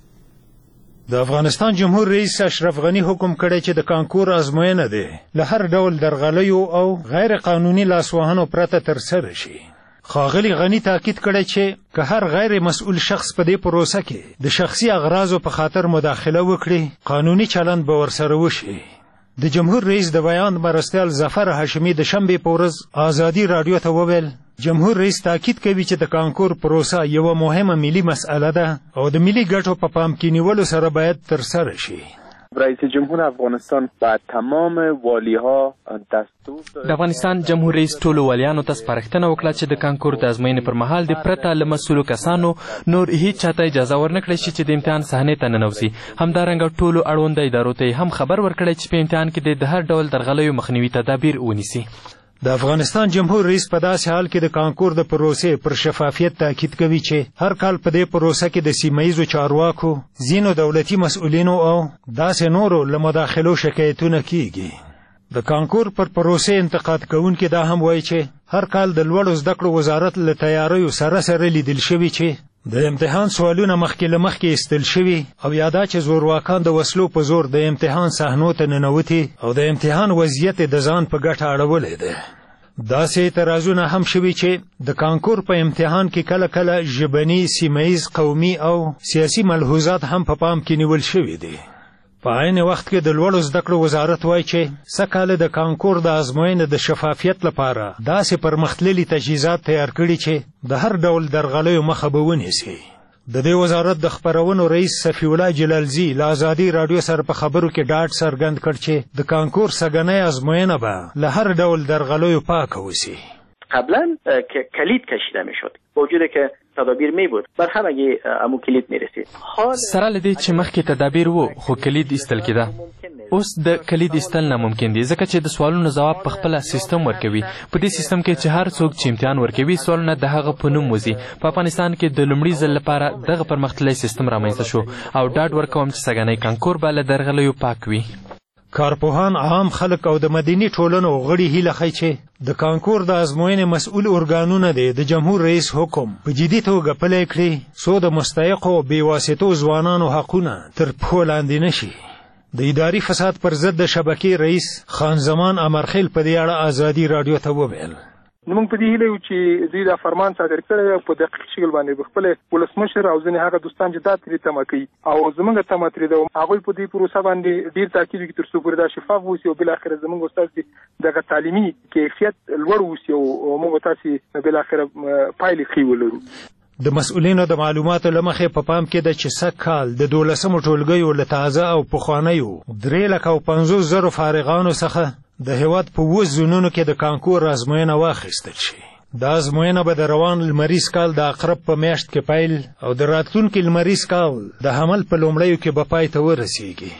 د افغانستان جمهور رئیس اشرف غنی حکم کړی چې د کانکور ازموینه ده له هر ډول درغلیو او غیر قانوني لاسوهنو پرته ترسره شي. ښاغلي غنی تاکید کړی چې که هر غیر مسؤل شخص په دې پروسه کې د شخصي اغراضو په خاطر مداخله وکړي، قانوني چلند به ورسره وشي. د جمهور رئیس د بیان مرستیال ظفر هاشمي د شنبې په ورځ ازادي راډیو ته وویل جمهور رئیس تاکید کوي چې د کانکور پروسه یوه مهمه ملي مسئله ده او د ملي ګټو په پام کې نیولو سره باید ترسره شي. رئیس جمهور افغانستان با تمام والیها دستور د افغانستان جمهور رئیس ټولو والیانو ته سپارښتنه وکړه چې د کانکور د ازموینې پر مهال د پرته له مسؤلو کسانو نور هیڅ چاته اجازه ورنکړي شي چې د امتحان صحنې ته ننوځي. همدارنګه ټولو اړونده ادارو ته هم خبر ورکړی چې په امتحان کې د هر ډول درغلیو مخنیوي تدابیر ونیسي. د افغانستان جمهور رئیس په داسې حال کې د کانکور د پروسې پر شفافیت تاکید کوي چې هر کال په دې پروسه کې د سیمهیزو چارواکو، ځینو دولتي مسؤلینو او داسې نورو له مداخلو شکایتونه کیږي. د کانکور پر پروسې انتقاد کوونکي دا هم وایي چې هر کال د لوړو زده کړو وزارت له تیاریو سره سره لیدل شوي چې د امتحان سوالونه مخکې له مخکې ایستل شوي او یا دا چې زورواکان د وسلو په زور د امتحان صحنو ته ننوتي او د امتحان وضعیت د ځان په ګټه اړولی دی. داسې اعتراضونه هم شوي چې د کانکور په امتحان کې کله کله ژبني، سیمهیز، قومي او سیاسي ملحوظات هم په پام کې نیول شوي دي. په عین وخت کې د لوړو زده کړو وزارت وایي چې سږ د کانکور د ازموینې د شفافیت لپاره داسې پرمختللي تجهیزات تیار کړي چې د هر ډول درغلیو مخه به ونیسي. د دې وزارت د خپرونو رئیس صفی الله جلالزی له ازادي راډیو سره په خبرو کې ډاډ څرګند کړ چې د کانکور سږنۍ ازموینه به له هر ډول درغلیو پاکه وسی. قبلا که کلید کشیده میشد با وجود که تدابیر می بود بر هم اگه امو کلید می رسید. سره لدی چې مخکې تدابیر وو خو کلید ایستل کېده. اوس د کلید ایستل ناممکن دي ځکه چې د سوالونو ځواب په خپل سیستم ورکوي. په دې سیستم کې چې هر څوک چې امتحان ورکوي سوالونه د هغه په نوم وځي. په افغانستان کې د لومړي ځل لپاره دغه پرمختللی سیستم رامنځته شو او ډاډ ورکوم چې سږنی کانکور به له درغلیو پاک وي. کارپوهان، عام خلک او د مدني ټولنو غړي هیله ښیي چې د کانکور د ازموینې مسؤل ارګانونه دي د جمهور رئیس حکم په جدي توګه پلی کړي څو د مستحقو بېواسطو ځوانانو حقونه تر پښو لاندې نشي. د اداري فساد پر ضد د شبکې رئیس خان زمان امرخیل په دې اړه ازادي راډیو ته وویل موږ په دې هیله یو چې دوی دا فرمان صادر کړی او په دقیق شکل باندې خپل ولسمشر او ځینې هغه دوستان چې دا ترې تمه کوي او زموږ تمه ترې ده هغوی په دې پروسه باندې ډېر تاکید وکړي تر څو پورې دا شفاف واوسي او بالاخره زموږ استاد دغه تعلیمي کیفیت لوړ واوسي او موږ تاسې بالاخره پایلې ښې ولرو. د مسؤلینو د معلوماتو له مخې په پام کې ده چې سږ کال د دولسمو ټولګیو له تازه او پخوانیو درې لکه او پنځوس زرو فارغانو څخه د هېواد په اووه زونونو کې د کانکور ازموینه واخیستل شي. دا ازموینه به د روان لمریز کال د اقرب په میاشت کې پیل او د راتلونکي لمریز کال د حمل په لومړیو کې به پای ته ورسیږي.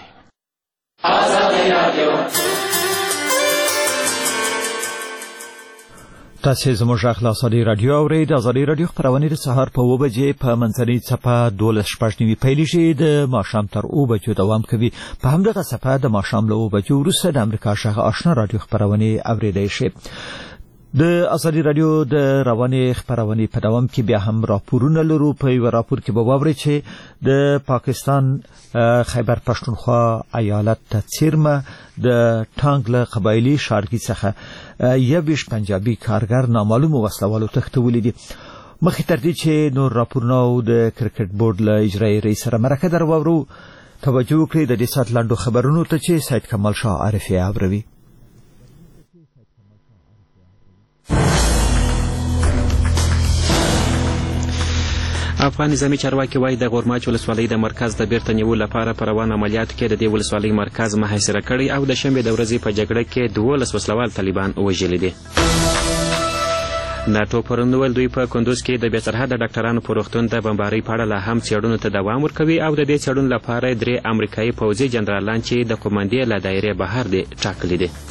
تاسې زموږ غږ له ازادي راډیو اورئ. د ازادي راډیو خپرونې د سهار په اوه بجې په منځنۍ څپه دولس شپږ نوي پیلېږي، د ماښام تر اوه بجو دوام کوي. په همدغه څپه د ماښام له اوه بجو وروسته د امریکا غږ آشنا راډیو خپرونې اورېدی شي. د ازادي رادیو د رواني خبرونې په دوام کې بیا هم راپورونه لرو. په یو راپور کې به واورئ چې د پاکستان خیبر پښتونخوا ایالت ته څیرمه د ټانګ له قبایلی شارګي څخه یویش پنجابي کارګر نامعلومو وسلوالو تښتولي دي. مخکې تر دې چې نور راپورونه او د کرکټ بورډ له اجرایي رئیس سره مرکه در واورو، توجه وکړئ د دې ساعت لاندو خبرونو ته چې سید کمال شاه عارفي اوروي. افغان نظامي چارواکي وایي د غورماچ ولسوالۍ د مرکز د بیرته نیولو لپاره په روان عملیاتو کې د دې ولسوالۍ مرکز محاصره کړی او د شنبې د ورځې په جګړه کې دولس وسلوال طالبان وژلي دي. ناټو پرون وویل دوی په کندوز کې د بې سرحده ډاکټرانو په روغتون د بمبارۍ په اړه لا هم څېړنو ته دوام ورکوي او د دې څېړنو لپاره درې امریکایي پوځي جنرالان چې د قومندې له دایرې بهر دي ټاکلي دي.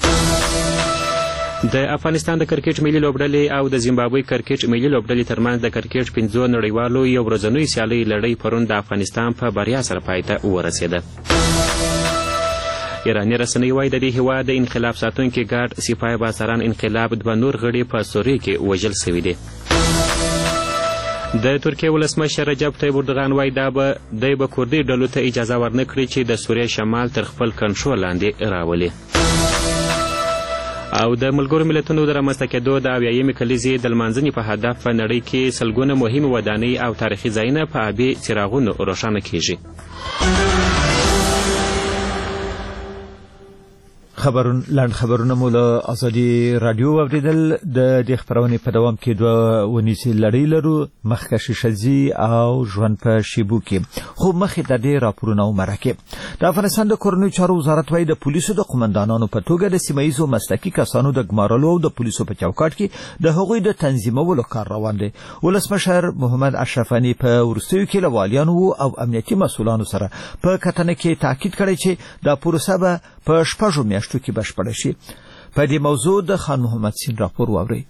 د افغانستان د کرکټ ملي لوبډلې او د زیمبابوې کرکټ ملي لوبډلې ترمنځ د کرکټ پنځو نړیوالو یو ورځنیو سیالۍ لړۍ پرون د افغانستان په بریا سره پای ته ورسېده. ایراني رسنۍ وایي د دې هېواد د انقلاب ساتونکي ګارد سپاه بازران انقلاب دوه نور غړي په سوریه کې وژل سوي دي. د ترکیې ولسمشر رجب طیب اردوغان وایي دا به دی به کردي ډلو ته اجازه ورنه کړي چې د سوریې شمال تر خپل کنټرول لاندې راولي. او د ملګرو ملتونو د رامنځته کېدو د اویایمې کلیزې د لمانځنې په هدف په نړۍ کې سلګونه مهمې ودانۍ او تاریخي ځایونه په آبي څراغونو روښانه کیږي. خبرون لاند خبرونه مو له ازادي رادیو اوریدل. د دې خبرونې په دوام کې دوه ونیسي لړۍ لرو، مخکشي شزي او ژوند په شیبو کې. خو مخې ته دې راپورونه او مرکه د افغانستان د کورنیو چارو وزارت وايي د پولیسو د قومندانانو په توګه د سیمایي مسلکي کسانو د ګمارلو او د پولیسو په چوکاټ کې د هغوی د تنظیمولو کار روان دی. ولسمشر محمد اشرف غني په ورستیو کې له والیانو او امنیتي مسؤلانو سره په کتنه کې تاکید کړی چې دا پروسه به په شپږو میاشتو کې بشپړه شي. په دې موضوع د خان محمد سین راپور واورئ.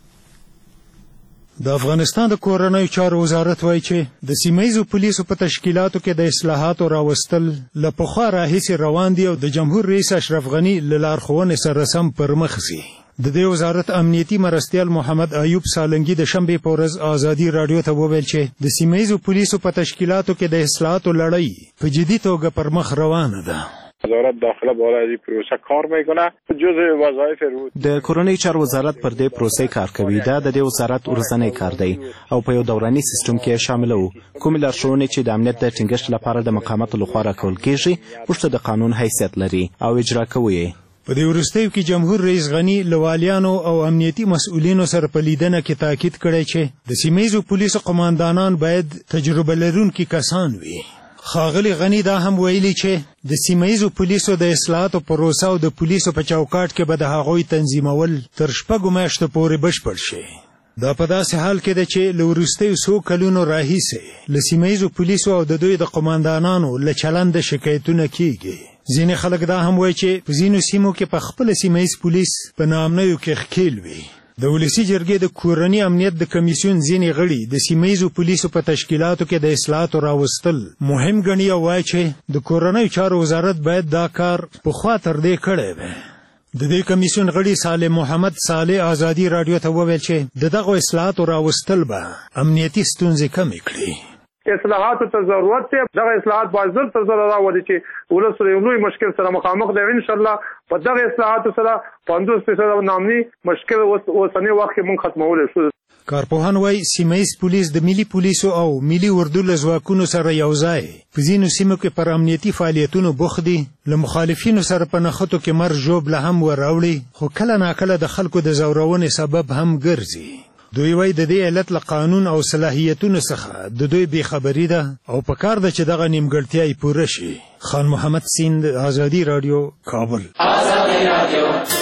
د افغانستان د کورنیو چارو وزارت وایي چې د سیمهیزو پولیسو په تشکیلاتو کې د اصلاحاتو راوستل له پخوا راهیسې روان دي او د جمهور رئیس اشرف غني له لارښوونې سره سم پر مخ ځي. د دې وزارت امنیتي مرستیال محمد ایوب سالنګي د شنبې په ورځ ازادي رادیو ته وویل چې د سیمهیزو پولیسو په تشکیلاتو کې د اصلاحاتو لړۍ په جدي توګه پر مخ روانه ده. وزارت داخله بالای این پروسه کار میکنه. جزء وظایف د کورنیو چارو وزارت پر دې پروسې کار کوي. دا د دې وزارت ورځنی کار دی او په یو دوراني سیستم کې شامل وو. کوم لارښوونې چې د امنیت د ټینګښت لپاره د مقاماتو لخوا راکول کیږي پښته د قانون حیثیت لري او اجرا کوي. په دې وروستیو کې جمهور رئیس غني له والیانو او امنیتي مسؤلینو سره په لیدنه کې تاکید کړی چې د سیمهیزو پولیسو قومندانان باید تجربه لرونکي کسان وي. خاغلی غنی دا هم ویلي چې د سیمهیزو پولیسو د اصلاحاتو پروسه او د پولیسو په چوکاټ کې به د هغوی تنظیمول تر شپږو میاشتو پورې بشپړ شي. دا په داسې حال کې ده چې له وروستیو څو کلونو راهیسې له سیمهیزو پولیسو او د دوی د قومندانانو له چلنده شکایتونه کیږي. ځینې خلک دا هم وایي چې په ځینو سیمو کې په خپله سیمهیز پولیس په ناامنیو کې ښکیل وي. د ولسی جرګې د کورنی امنیت د کمیسیون ځینې غړي د سیمهیزو پولیسو په تشکیلاتو کې د اصلاحاتو راوستل مهم ګڼي او وایي چې د کورنیو چارو وزارت باید دا کار پخوا تر دې کړی وی. د دې کمیسیون غړي صالح محمد صالح ازادي رادیو ته وویل چې د دغو اصلاحاتو راوستل به امنیتي ستونزې کمې کړي. اصلاحاتو ته ضرورت دی. دغه اصلاحات باید زر تر زر راولي چې ولس سره یو لوی مشکل سره مخامخ دی. ان شاء الله په دغه اصلاحاتو سره پنځوس فیصده نامني مشکل اوسنی وخت کې مونږ ختمولی شو. کارپوهان وایي سیمهیز پولیس د ملي پولیسو او ملي اردو له ځواکونو سره یو ځای په ځینو سیمو کې پر امنیتي فعالیتونو بوخت دي. له مخالفینو سره په نښتو کې مرګ ژوبله هم وراوړي خو کله ناکله د خلکو د ځورونې سبب هم ګرځي. دوی وایي د دې علت له قانون او صلاحیتونو څخه د دوی بېخبري ده او په کار ده چې دغه نیمګړتیا یې پوره شي. خان محمد سیند، ازادي رادیو، کابل. ازادي رادیو.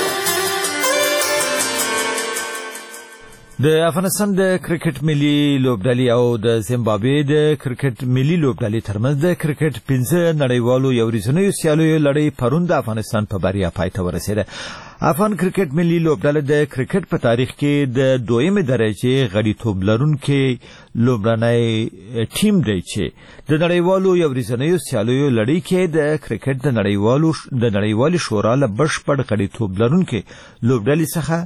د افغانستان د کرکټ ملي لوبډلې او د زیمبابوې د کرکټ ملي لوبډلې ترمنځ د کرکټ پنځه نړیوالو یو ورځنیو سیالیو لړۍ پرون د افغانستان په بریا پای ته ورسېده. افغان کرکټ ملي لوبډله د کرکټ په تاریخ کې د دویمې درجې غړیتوب لرونکي لوبډلنی ټیم دی چې د نړیوالو یو ورځنیو سیالیو لړۍ کې د کرکټ د نړیوالو د نړیوالي شورا له بشپړ غړیتوب لرونکي لوبډلې څخه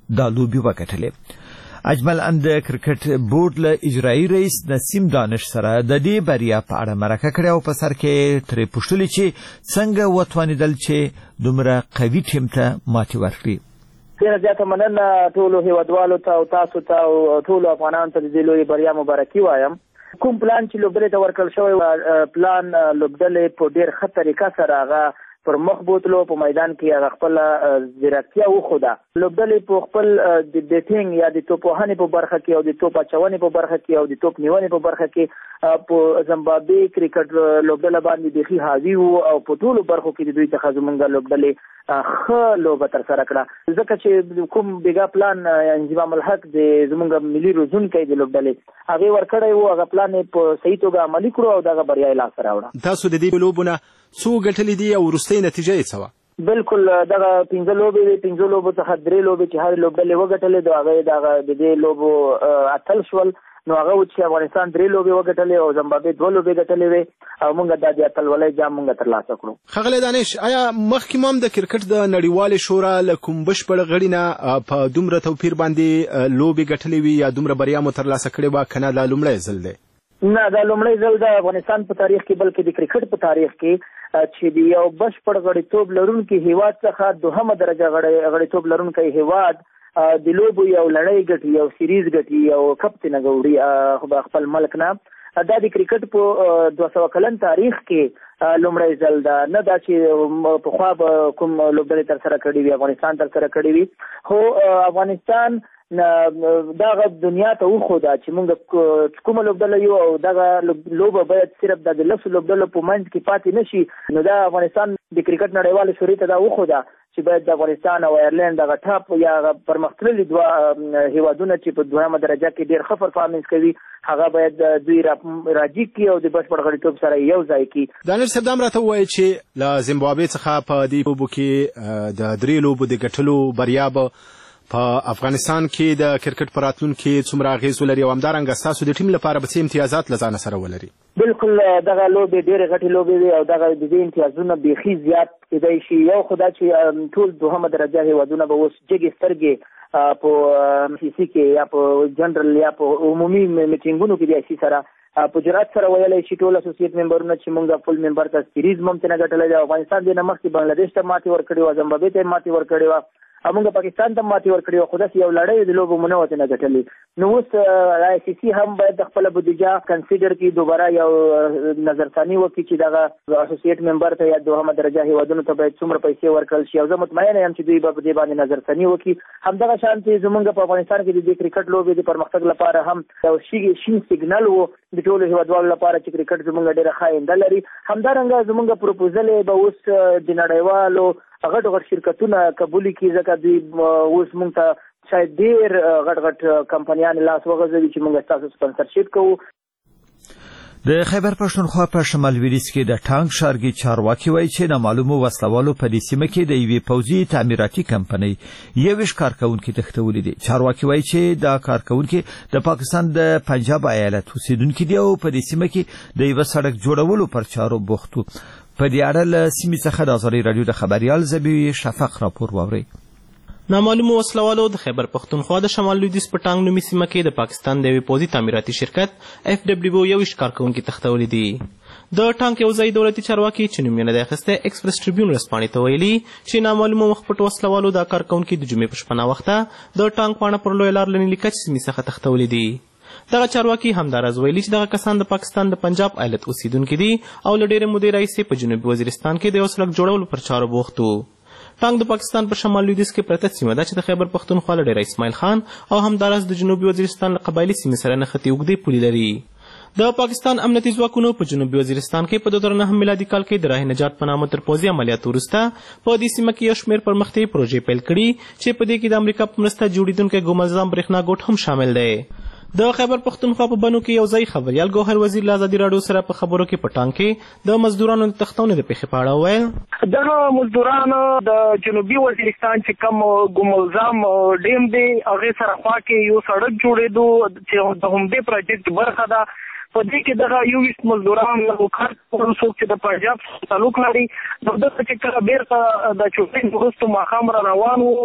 دا لوبي وګټلې. اجمل ان د کرکټ بورډ له اجرایي رئیس نسیم دانش سره د دې بریا په اړه مرکه کړې او په سر کې ترې پوښتلې چې څنګه وتوانېدل چې دومره قوي ټیم ته ماتې ورکړي. ډېره زیاته مننه ټولو هیوادوالو ته او تاسو ته او ټولو افغانانو ته د دې لویې بریا مبارکي وایم. کوم پلان چې لوبډلې ته ورکړل شوی پلان لوبډلې په ډېر ښه طریقه سره هغه پر مخ بوتلو په میدان کې هغه خپل ځیرکتیا وښوده. لوبډلې په خپل د بیټینګ یا د توپ وهنې په برخه کې او د توپ اچونې په برخه کې او د توپ نیونې په برخه کې په زمبابوې کرکټ لوبډله باندې بیخي حاوي وو او په ټولو برخو کې د دوی څخه زموږ لوبډلې ښه لوبه ترسره کړه، ځکه چې کوم بیګا پلان انضمام الحق د زموږ ملي روزونکی د لوبډلې هغې ورکړی وو، هغه پلان یې په صحیح توګه عملي کړو او دغه بریا یې لاسته راوړه. تاسو د دې لوبونه څو ګټلې دي او وروستۍ نتیجه یې څه وه؟ بالکل دغه پنځه لوبې وې، پنځو لوبو څخه درې لوبې چې هرې لوبډلې وګټلې د هغې دغه د دې لوبو اتل شول، نو هغه و چې افغانستان درې لوبې وګټلې او زمبابوې دوه لوبې ګټلې وې او موږ دا د اتلولۍ جام موږ ترلاسه کړو. ښاغلی دانش، آیا مخکې مو هم د کرکټ د نړیوالې شورا له کوم بشپړ غړي نه په دومره توپیر باندې لوبې ګټلې وي یا دومره بریا مو ترلاسه کړې وه که نه دا لومړی ځل دی؟ نه، دا لومړی ځل د افغانستان په تاریخ کې بلکې د کرکټ په تاریخ کې چې د یو بشپړ غړیتوب لرونکي هیواد څخه دوهمه درجه غړیتوب لرونکی هیواد د لوبو یو لړۍ ګټي، یو سیریز ګټي، یو کپ ترې وړي خپل ملک نه. دا د کرکټ په دوه سوه کلن تاریخ کې لومړی ځل ده، نه دا چې پخوا به کوم لوبډلې ترسره کړې وي، افغانستان ترسره کړې وي. خو افغانستان دغه دنیا ته وښوده چې موږ کومه لوبډله یو او دغه لوبه باید صرف د لسو لوبډلو په منځ کې پاتې نه شي. نو دا افغانستان د کرکټ نړیوالې شورا ته دا وښوده چې باید د افغانستان او ایرلند دغه ټاپ یا پرمختللي دوه هیوادونه چې په دویمه درجه کې ډېر ښه پرفارمنس کوي هغه باید دوی راجیګ کړي او د بشپړ غړیتوب سره یو ځای کړي. دانش صاحب دا هم راته ووایي چې له زیمبابوې څخه په دې لوبو کې د درې لوبو د ګټلو بریا به په افغانستان کې د کرکټ په راتلونکي څومره اغېز ولري او همدارنګه ستاسو د ټیم لپاره به څه امتیازات له ځانه سره ولري؟ بالکل دغه لوبې ډېرې غټې لوبې وي او دغه د دې امتیازونه بیخي زیات کېدای شي. یو خو دا چې ټول دوهمه درجه هیوادونه به اوس جګې سترګې په سی سی کې یا په جنرال یا په عمومي میټینګونو کې د آی سی سره په جرأت سره ویلی شي ټول اسوسییټ ممبرونه چې موږ فل ممبر ته سیریز ممکنه ګټلی ده. افغانستان دې نه مخکې بنګلادیش ته ماتې ورکړې وه، زمبابوې ته یې ماتې ورکړې وه، موږ پاکستان ته ماتې ورکړې وه، خو داسې یو لړۍ د لوبو مو نه وه ترې نه ګټلې. نو اوس آی سی سی هم باید د خپله بودیجه کنسیډر کړي، دوباره یو نظرثاني وکړي چې دغه اسوسییټ ممبر ته یا دوهمه درجه هیوادونو ته باید څومره پیسې ورکړل شي او زه مطمئنه یم چې دوی به په دې باندې نظرثاني وکړي. همدغه شان چې زموږ په افغانستان کې د دې کرکټ لوبې د پرمختګ لپاره هم یو شین سیګنل و د ټولو هیوادوالو لپاره چې کرکټ زموږ ډېره ښه آینده لري. همدارنګه زموږ پروپوزل به اوس د نړیوالو غټ غټ شرکتونه قبول کړي، ځکه دوی اوس موږ ته شاید ډېر غټ غټ کمپنیان لاس وغځوي چې موږ ستاسو سپانسرشپ کوو. د خیبر پښتونخوا په شمال لویدیځ کې د ټانک ښارګي چارواکي وایي چې نامعلومو وسلوالو په دې سیمه کې د یوې پوځي تعمیراتي کمپنۍ یوویشت کارکوونکي تښتولي دي. چارواکي وایي چې دا کارکوونکي د پاکستان د پنجاب ایالت اوسیدونکي دي او په دې سیمه کې د یوه سړک جوړولو پر چارو بوخت وو. په دې اړه له سیمې څخه د ازادي راډیو د خبریال زبی شفق راپور واورئ. نامعلومو وسلوالو د خیبر پښتونخوا د شمال لویدیځ په ټانګ نومي سیمه کې د پاکستان د یوې پوځي تعمیراتي شرکت اف ډبلیو یوویشت کارکوونکي تښتولي دي. د ټانک یو ځای دولتي چارواکي چې نوم یې نه دی اخیستی ایکسپرس ټریبیون ورځپاڼې ته ویلي چې نامعلومو مخ پټ وسلوالو دا کارکوونکي د جمعې په شپه ناوخته د ټانک پاڼه پر لویه لار له نیلي کچ سیمې څخه تښتولي دي. دغه چارواکي همداراز ویلي چې دغه کسان د پاکستان د پنجاب ایالت اوسیدونکي دي او له ډېرې مودې راهیسې په جنوبي وزیرستان کې د یو سړک جوړولو پر چارو بوخت وو. ټانک د پاکستان په شمال لویدیځ کې پرته سیمه ده چې د خیبر پښتونخوا له ډېره اسماعیل خان او همداراز د جنوبي وزیرستان له قبایلي سیمې سره نښتې اوږدې پولې لري. د پاکستان امنیتي ځواکونو په جنوبي وزیرستان کې په دوه زره نهم میلادي کال کې د راه نجات په نامه تر پوځي عملیاتو وروسته په دې سیمه کې یو شمېر پرمختیایي پروژې پیل کړي چې په دې کې د امریکا په مرسته جوړېدونکی ګوملزام برېښنا ګوټ هم شامل دی. د خیبر پښتونخوا په بنو کې یو ځای خبریال ګوهر وزیر له ازادي راډیو سره په خبرو کې په ټانک کې د مزدورانو د تښتونې د پیښې په اړه وویل. دغه مزدورانو د جنوبي وزیرستان چې کوم ګوملزام ډیم دی هغې سره خوا کې یو سړک جوړېدو چې د همدې پروجیکټ برخه ده. په دې کې دغه یوویشت مزدوران له کار کوونکو څوک چې د پنجاب تعلق لري نو دغه چې کله بیرته د چوپړې وروسته ماښام را روان وو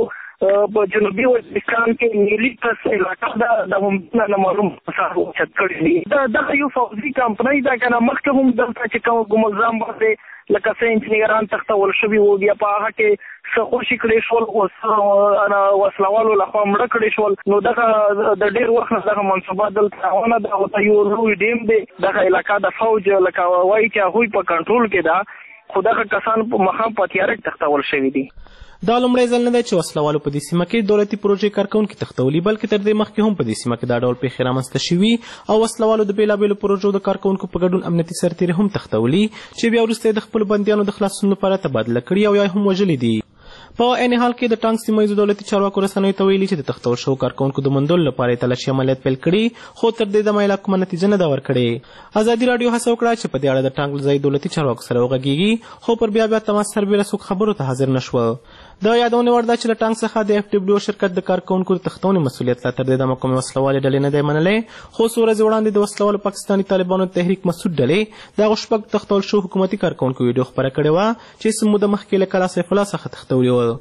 په جنوبي وزیرستان کې نیلي کس علاقه ده د هم نه معلوم مسار اوچت کړی دي. دا دغه یو فوزي کمپنۍ ده که نه مخکې هم دلته چې کوم ګملزام باندې لکه څه انجینران تختول شوي وو، بیا په هغه کې څه خوشي کړی شول، وسلوالو لخوا مړه کړی شول. نو دغه د ډېر وخت نه دغه منصوبه دلته روانه ده او دا یو لوی ډیم دی. دغه علاقه د فوج لکه وایي چې هغوی په کنټرول کې ده، خو دغه کسان په مخام په تیاره کې تختول شوي دي. دا لومړی ځل نه دی چې وسلوالو په دې سیمه کې دولتي پروژې کارکوونکي تختولي، بلکې تر دې مخکې هم په دې سیمه کې دا ډول پیښې رامنځته شوي او وسلوالو د بېلابېلو پروژو د کارکوونکو په ګډون امنیتي سرتېري هم تختولي چې بیا وروسته یې د خپلو بندیانو د خلاصون لپاره تبادله کړي او یا هم وژلي دي. په عین حال کې د ټانک سیمه ییزو دولتي چارواکو رسنیو ته ویلي چې د تختول شوو کارکوونکو د موندلو لپاره یې تلاشي عملیات پیل کړي، خو تر دې دمه یې لا کومه نتیجه نه ده ورکړې. ازادي راډیو هڅه وکړه چې په دې اړه د ټانک له ځایي دولتي چارواکو سره وغږېږي، خو پر بیا بیا تماس سربېره څوک خبرو ته حاضر نه شوه. د یادونې وړ ده چې له ټانک څخه د اف ډبلیو شرکت د کارکوونکو د تختونې مسؤلیت لا تر دې دمه کومې وسلوالې ډلې نه دی منلی، خو څو ورځې وړاندې د وسلوالو پاکستاني طالبانو د تحریک مسعود ډلې د هغو شپږ تختول شوو حکومتي کارکوونکو ویډیو خپره کړې وه چې څه موده مخکې له کلا سیف الله څخه تختولي وه.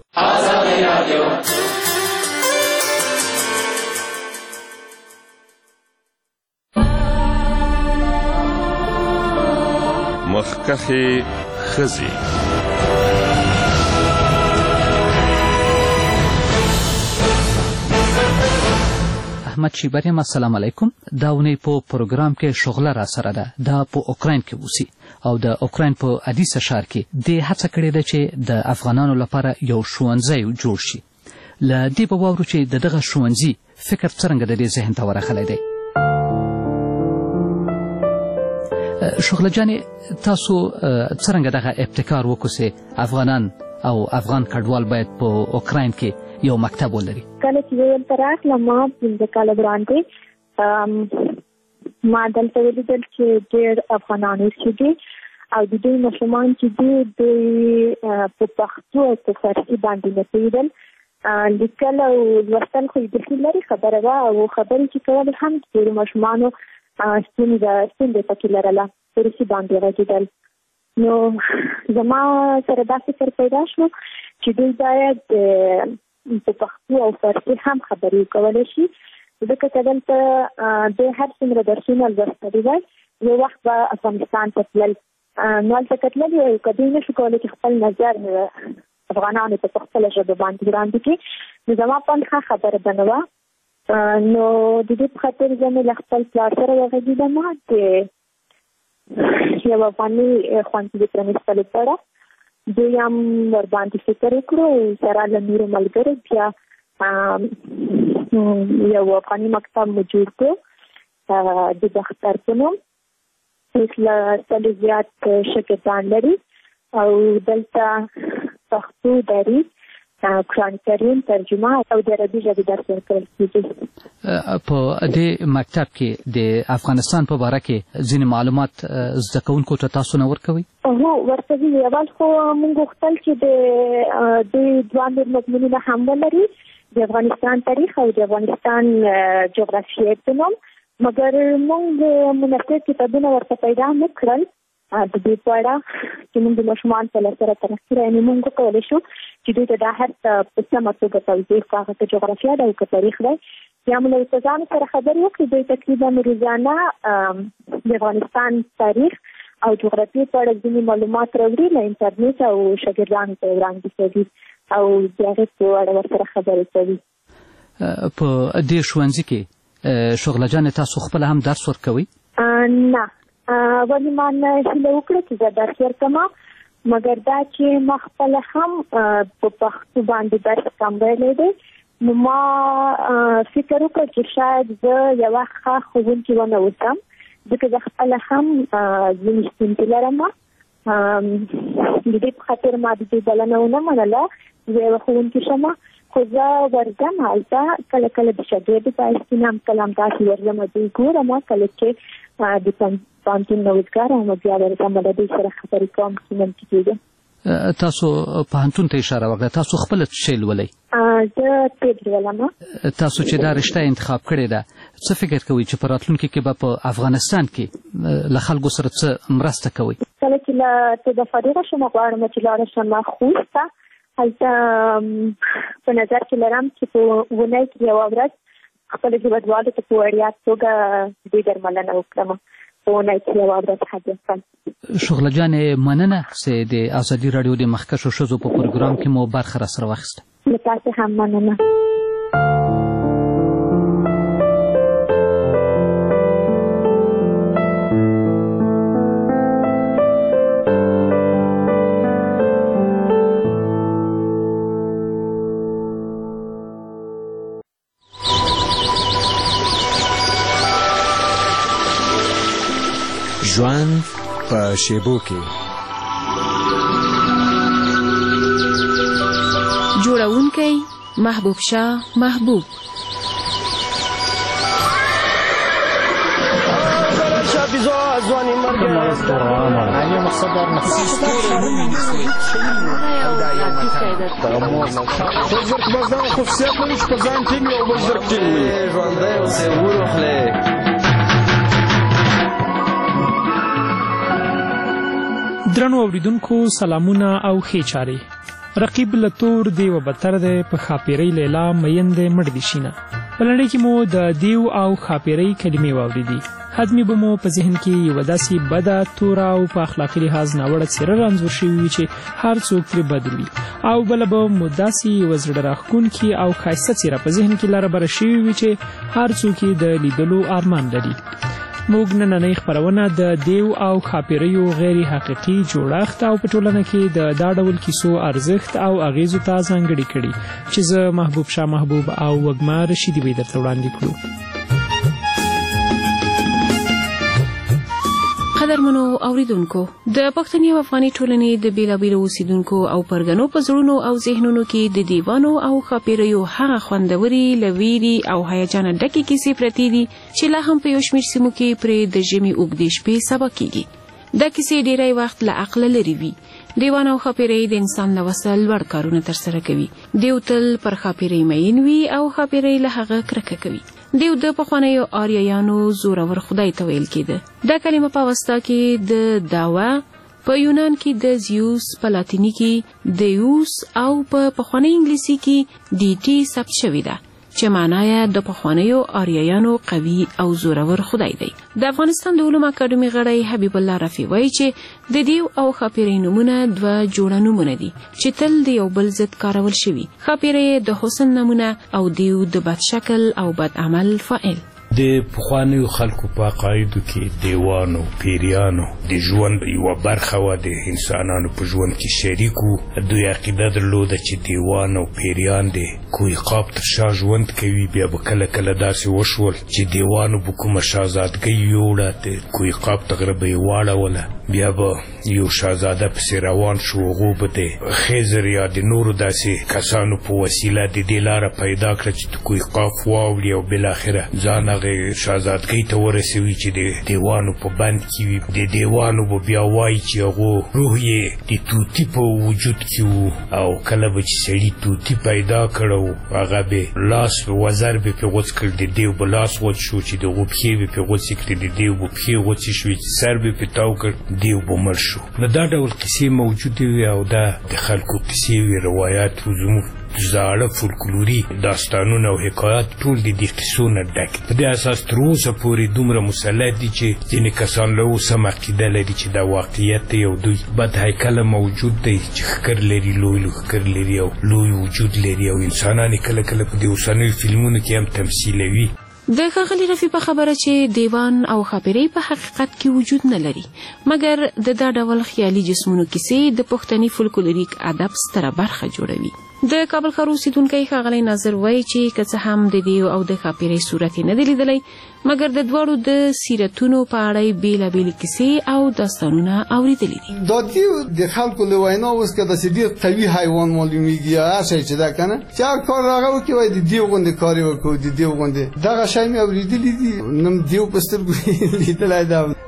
مخکښې ښځې. احمد شیبریم، السلام علیکم. دا اونۍ په پروګرام کې شغله را سره ده. دا په اوکراین کې اوسي او د اوکراین په ادیسه ښار کې دې هڅه کړې ده چې د افغانانو لپاره یو ښوونځی جوړ شي. له دې به واورو چې د دغه ښوونځي فکر څرنګه د دې ذهن ته ورغلی دی. شغله جانې، تاسو څرنګه دغه ابتکار وکړئ افغانان او افغان کډوال باید په اوکراین کې یو مکتب ولري؟ کله چې زه دلته راغلم ما پنځه کاله وړاندې ما دلته ولیدل چې ډېر افغانان اوسېږي او د دوی ماشومان چې دي دوی په پښتو او په فارسي باندې نه پوهېدل، لیکل او لوستل خو یې بیخي لرې خبره وه او خبرې چې کولې هم د ډېرو ماشومانو ستونزه پکې لرله، په روسي باندې غږېدل. نو زما سره دا فکر پیدا شو چې دوی باید په پښتو او فارسي هم خبرې کولی شي، ځکه چې دلته دوی هر څومره درسونه لوستلي وای یو وخت به افغانستان ته تلل، نو هلته که تللي وای که دوی نه شو کولی چې خپل نظر افغانانو ته په خپله ژبه باندې وړاندې کړي، نو زما په ښه خبره به نه وه. نو د دې په خاطر زه مې له خپل پلار سره وغږېدم د یو افغاني ښوونځي د پرانیستلو په اړه. دوی هم ورباندې فکر وکړو، سره له نورو ملګرو بیا یو افغاني مکتب مو جوړ کړو د باختر په نوم. اوس له سلو زیات شاګردان لري او دلته پښتو، دري، قرآن کریم، ترجمه او د عربي ژبې درس ورکول کېږي. په دې مکتب کې د افغانستان په باره کې ځینې معلومات زده کوونکو ته تاسو نه ورکوئ؟ هو ورکوي. اول خو موږ غوښتل چې د دوی دوه نور مضمونونه هم ولري، د افغانستان تاریخ او د افغانستان جغرافیې په نوم، مګر موږ مناسب کتابونه ورته پیدا نه کړل د دې په اړه چې موږ د ماشومان په لاس سره ترقي را یعنې موږ وکولی شو چې دوی ته دا هر څه په سمه توګه توضیح کړو، هغه که جغرافیه ده او که تاریخ دی. بیا مو له استادانو سره خبرې وکړې، دوی تقریبا روزانه د افغانستان تاریخ او جغرافیې په اړه ځینې معلومات راوړي له انټرنیټ او شاګردانو ته یې وړاندې کوي او د هغې په اړه ورسره خبرې کوي. په دې ښوونځي کې شغله جانې تاسو خپله هم درس ورکوئ؟ نه، ولې ما نه هیله وکړه چې زه درس ورکوم، مګر دا چې ما خپله هم په پښتو باندې درس کم ویلی دی، نو ما فکر وکړ چې شاید زه یوه ښه ښوونکې ونه اوسم، ځکه زه خپله هم ځینې ستونزې لرم. د دې په خاطر ما د دې بلنه ونه منله زه یوه ښوونکې شم، خو زه ورځم هلته کله کله د شاګردو په حیث کې هم کله همداسې ورځم، دوی ګورم کله چې د پوهنتون نوښتګار یم، بیا ورځم له دوی سره خبرې کوم چې منفي کېږم. تاسو پوهنتون ته اشاره وکړه، تاسو خپله څه شی لولئ؟ زه طب لولم. تاسو چې دا رشته انتخاب کړې ده، څه فکر کوئ چې په راتلونکي کې به په افغانستان کې له خلکو سره څه مرسته کوئ؟ کله چې له طبه فارغه شم غواړم چې لاړه شم خوست ته هلته په نظر کې لرم چې په ونې کې یو ورځ خپل هیوادوالو ته په وړیا توګه دې درملنه وکړم په ونې کې یو ورځ حاضر شم. شغله جانې مننه چې د ازادي راډیو د مخکښو ښځو په پروګرام کې مو برخه راسره واخیسته. له تاسو هم مننه. ژوند په شیبو کې جوړونکی محبوب شاه محبوب درنو اوریدونکو سلامونه او ښې چارې. رقیب له تور دی و بدتر دی په ښاپیرۍ لیلا مین دی مړ دي شینه. په لنډۍ کې مو د دیو او ښاپیرۍ کلمې واورېدې. حتمي به مو په ذهن کې یوه داسې بده توره او په اخلاقي لحاظ ناوړه څېره رانځور شوي وي چې هر څوک ترې بد وي، او بله به مو داسې یوه زړه راښکونکې او ښایسته څېره په ذهن کې لاره بره شوي وي چې هر څوک یې د لیدلو ارمان لري. موږ نننۍ خپرونه د دیو او ښاپیریو غیر حقیقي جوړښت او په ټولنه کې د دا ډول کیسو ارزښت او اغیزو ته ځانګړې کړي چې زه محبوب شاه محبوب او وږمه رشیدي به درته وړاندې کړو. قدرمنو اوریدونکو، د پښتني او افغاني ټولنې د بیلابیلو اوسیدونکو او پرګنو په زړونو او ذهنونو کې د دیوانو او ښاپیریو هغه خوندوري، له ویرې او هیجانه ډکې کیسې پرتې دي چې لا هم په یو شمېر سیمو کې پرې د ژمي اوږدې شپې سبا کیږي. دا کیسې ډیری وخت له عقله لرې وي. دیوان او ښاپیرۍ د انسان له وسه لوړ کارونه ترسره کوي. دیو تل پر ښاپیرۍ مین وي او ښاپیرۍ له هغه کرکه کوي. دیو د پخوانیو آریایانو زورور خدای ته ویل کېده. دا کلمه په اوستا کې د داوا، په یونان کې د زیوس، په لاتیني کې دیوس او په پخواني انګلیسي کې ډیټي ثبت شوې ده چې معنی یې د پخوانیو آریایانو قوي او زورور خدای دی. د افغانستان د علومو اکاډمي غړی حبیب الله رفیع وایي چې د دیو او ښاپیرۍ نومونه دوه جوړه نومونه دي چې تل د یو بل ضد کارول شوي. ښاپیرۍ د حسن نمونه او دیو د بد شکل او بد عمل فاعل. د پخوانیو خلکو په عقایدو کې دیوانو، پیریانو د ژوند یوه برخه وه، د انسانانو په ژوند کې شریک وو. دوی عقیده درلوده چې دیوان او پیریان د کوی قاب تر شا ژوند کوي. بیا به کله کله داسې وشول چې دیوانو به کومه شهزادګۍ یوړه، د کوی قاب ته غره به یې واړوله، بیا به یو شهزاده پسې روان شو، هغو به د خیزر یا د نورو داسې کسانو په وسیله د دې لاره پیدا کړه چې د کوی قاب واوړي او بالاخره ځان شهزادګۍ ته ورسوي چې د دیوانو په بند کې وي. د دیوانو به بیا وایي چې هغو روح یې د توتي په وجود کې وو، او کله به چې سړي توتي پیدا کړه هغه به لاس وزر به پرې غوڅ کړ، د دیو به لاس غوڅ شو، چې د هغو پښې به پرې غوڅې کړې، د دیو به پښې غوڅې شوې، چې سر به پرې تاو کړ، دیو به مړ شو. نو دا ډول کیسې موجودې وي او دا د خلکو کیسې وي، روایات وو. زموږ زاړه فولکلوري داستانونه او حکایات ټول د دې قصو نه ډک. په دې اساس تر اوسه پورې دومره مسلط دي چې ځینې کسان له اوسه هم عقیده لري چې دا واقعیت دی او دوی بد هیکله موجود دی چې ښکر لري، لوی لوی ښکر لري او لوی وجود لري، او انسانان یې کله کله په دې اوسنیو فلمونو کې هم تمثیلوي. د ښاغلي رفیع په خبره چې دیوان او ښاپیرۍ په حقیقت کې وجود نه لري، مګر د دا ډول خیالي جسمونو کیسې د پښتني فولکلوریک ادب ستره برخه جوړوي. د کابل ښار اوسیدونکی ښاغلی ناظر وایي چې که څه هم د دیو او د ښاپیرۍ صورت یې نه دی لیدلی، مګر د دواړو د سیرتونو په اړه یې بېلابېلې کیسې او داستانونه اورېدلي دي. دا دیو د خلکو له وینا اوس که داسې ډېر قوي حیوان معلومېږي یا هر شی چې ده که نه، چې هر کار هغه وکړي وایي د دیو غوندې کار یې وکړو، د دیو غوندې. دغه شی مې اورېدلي دي، نه دیو په سترګو لیدلی ده.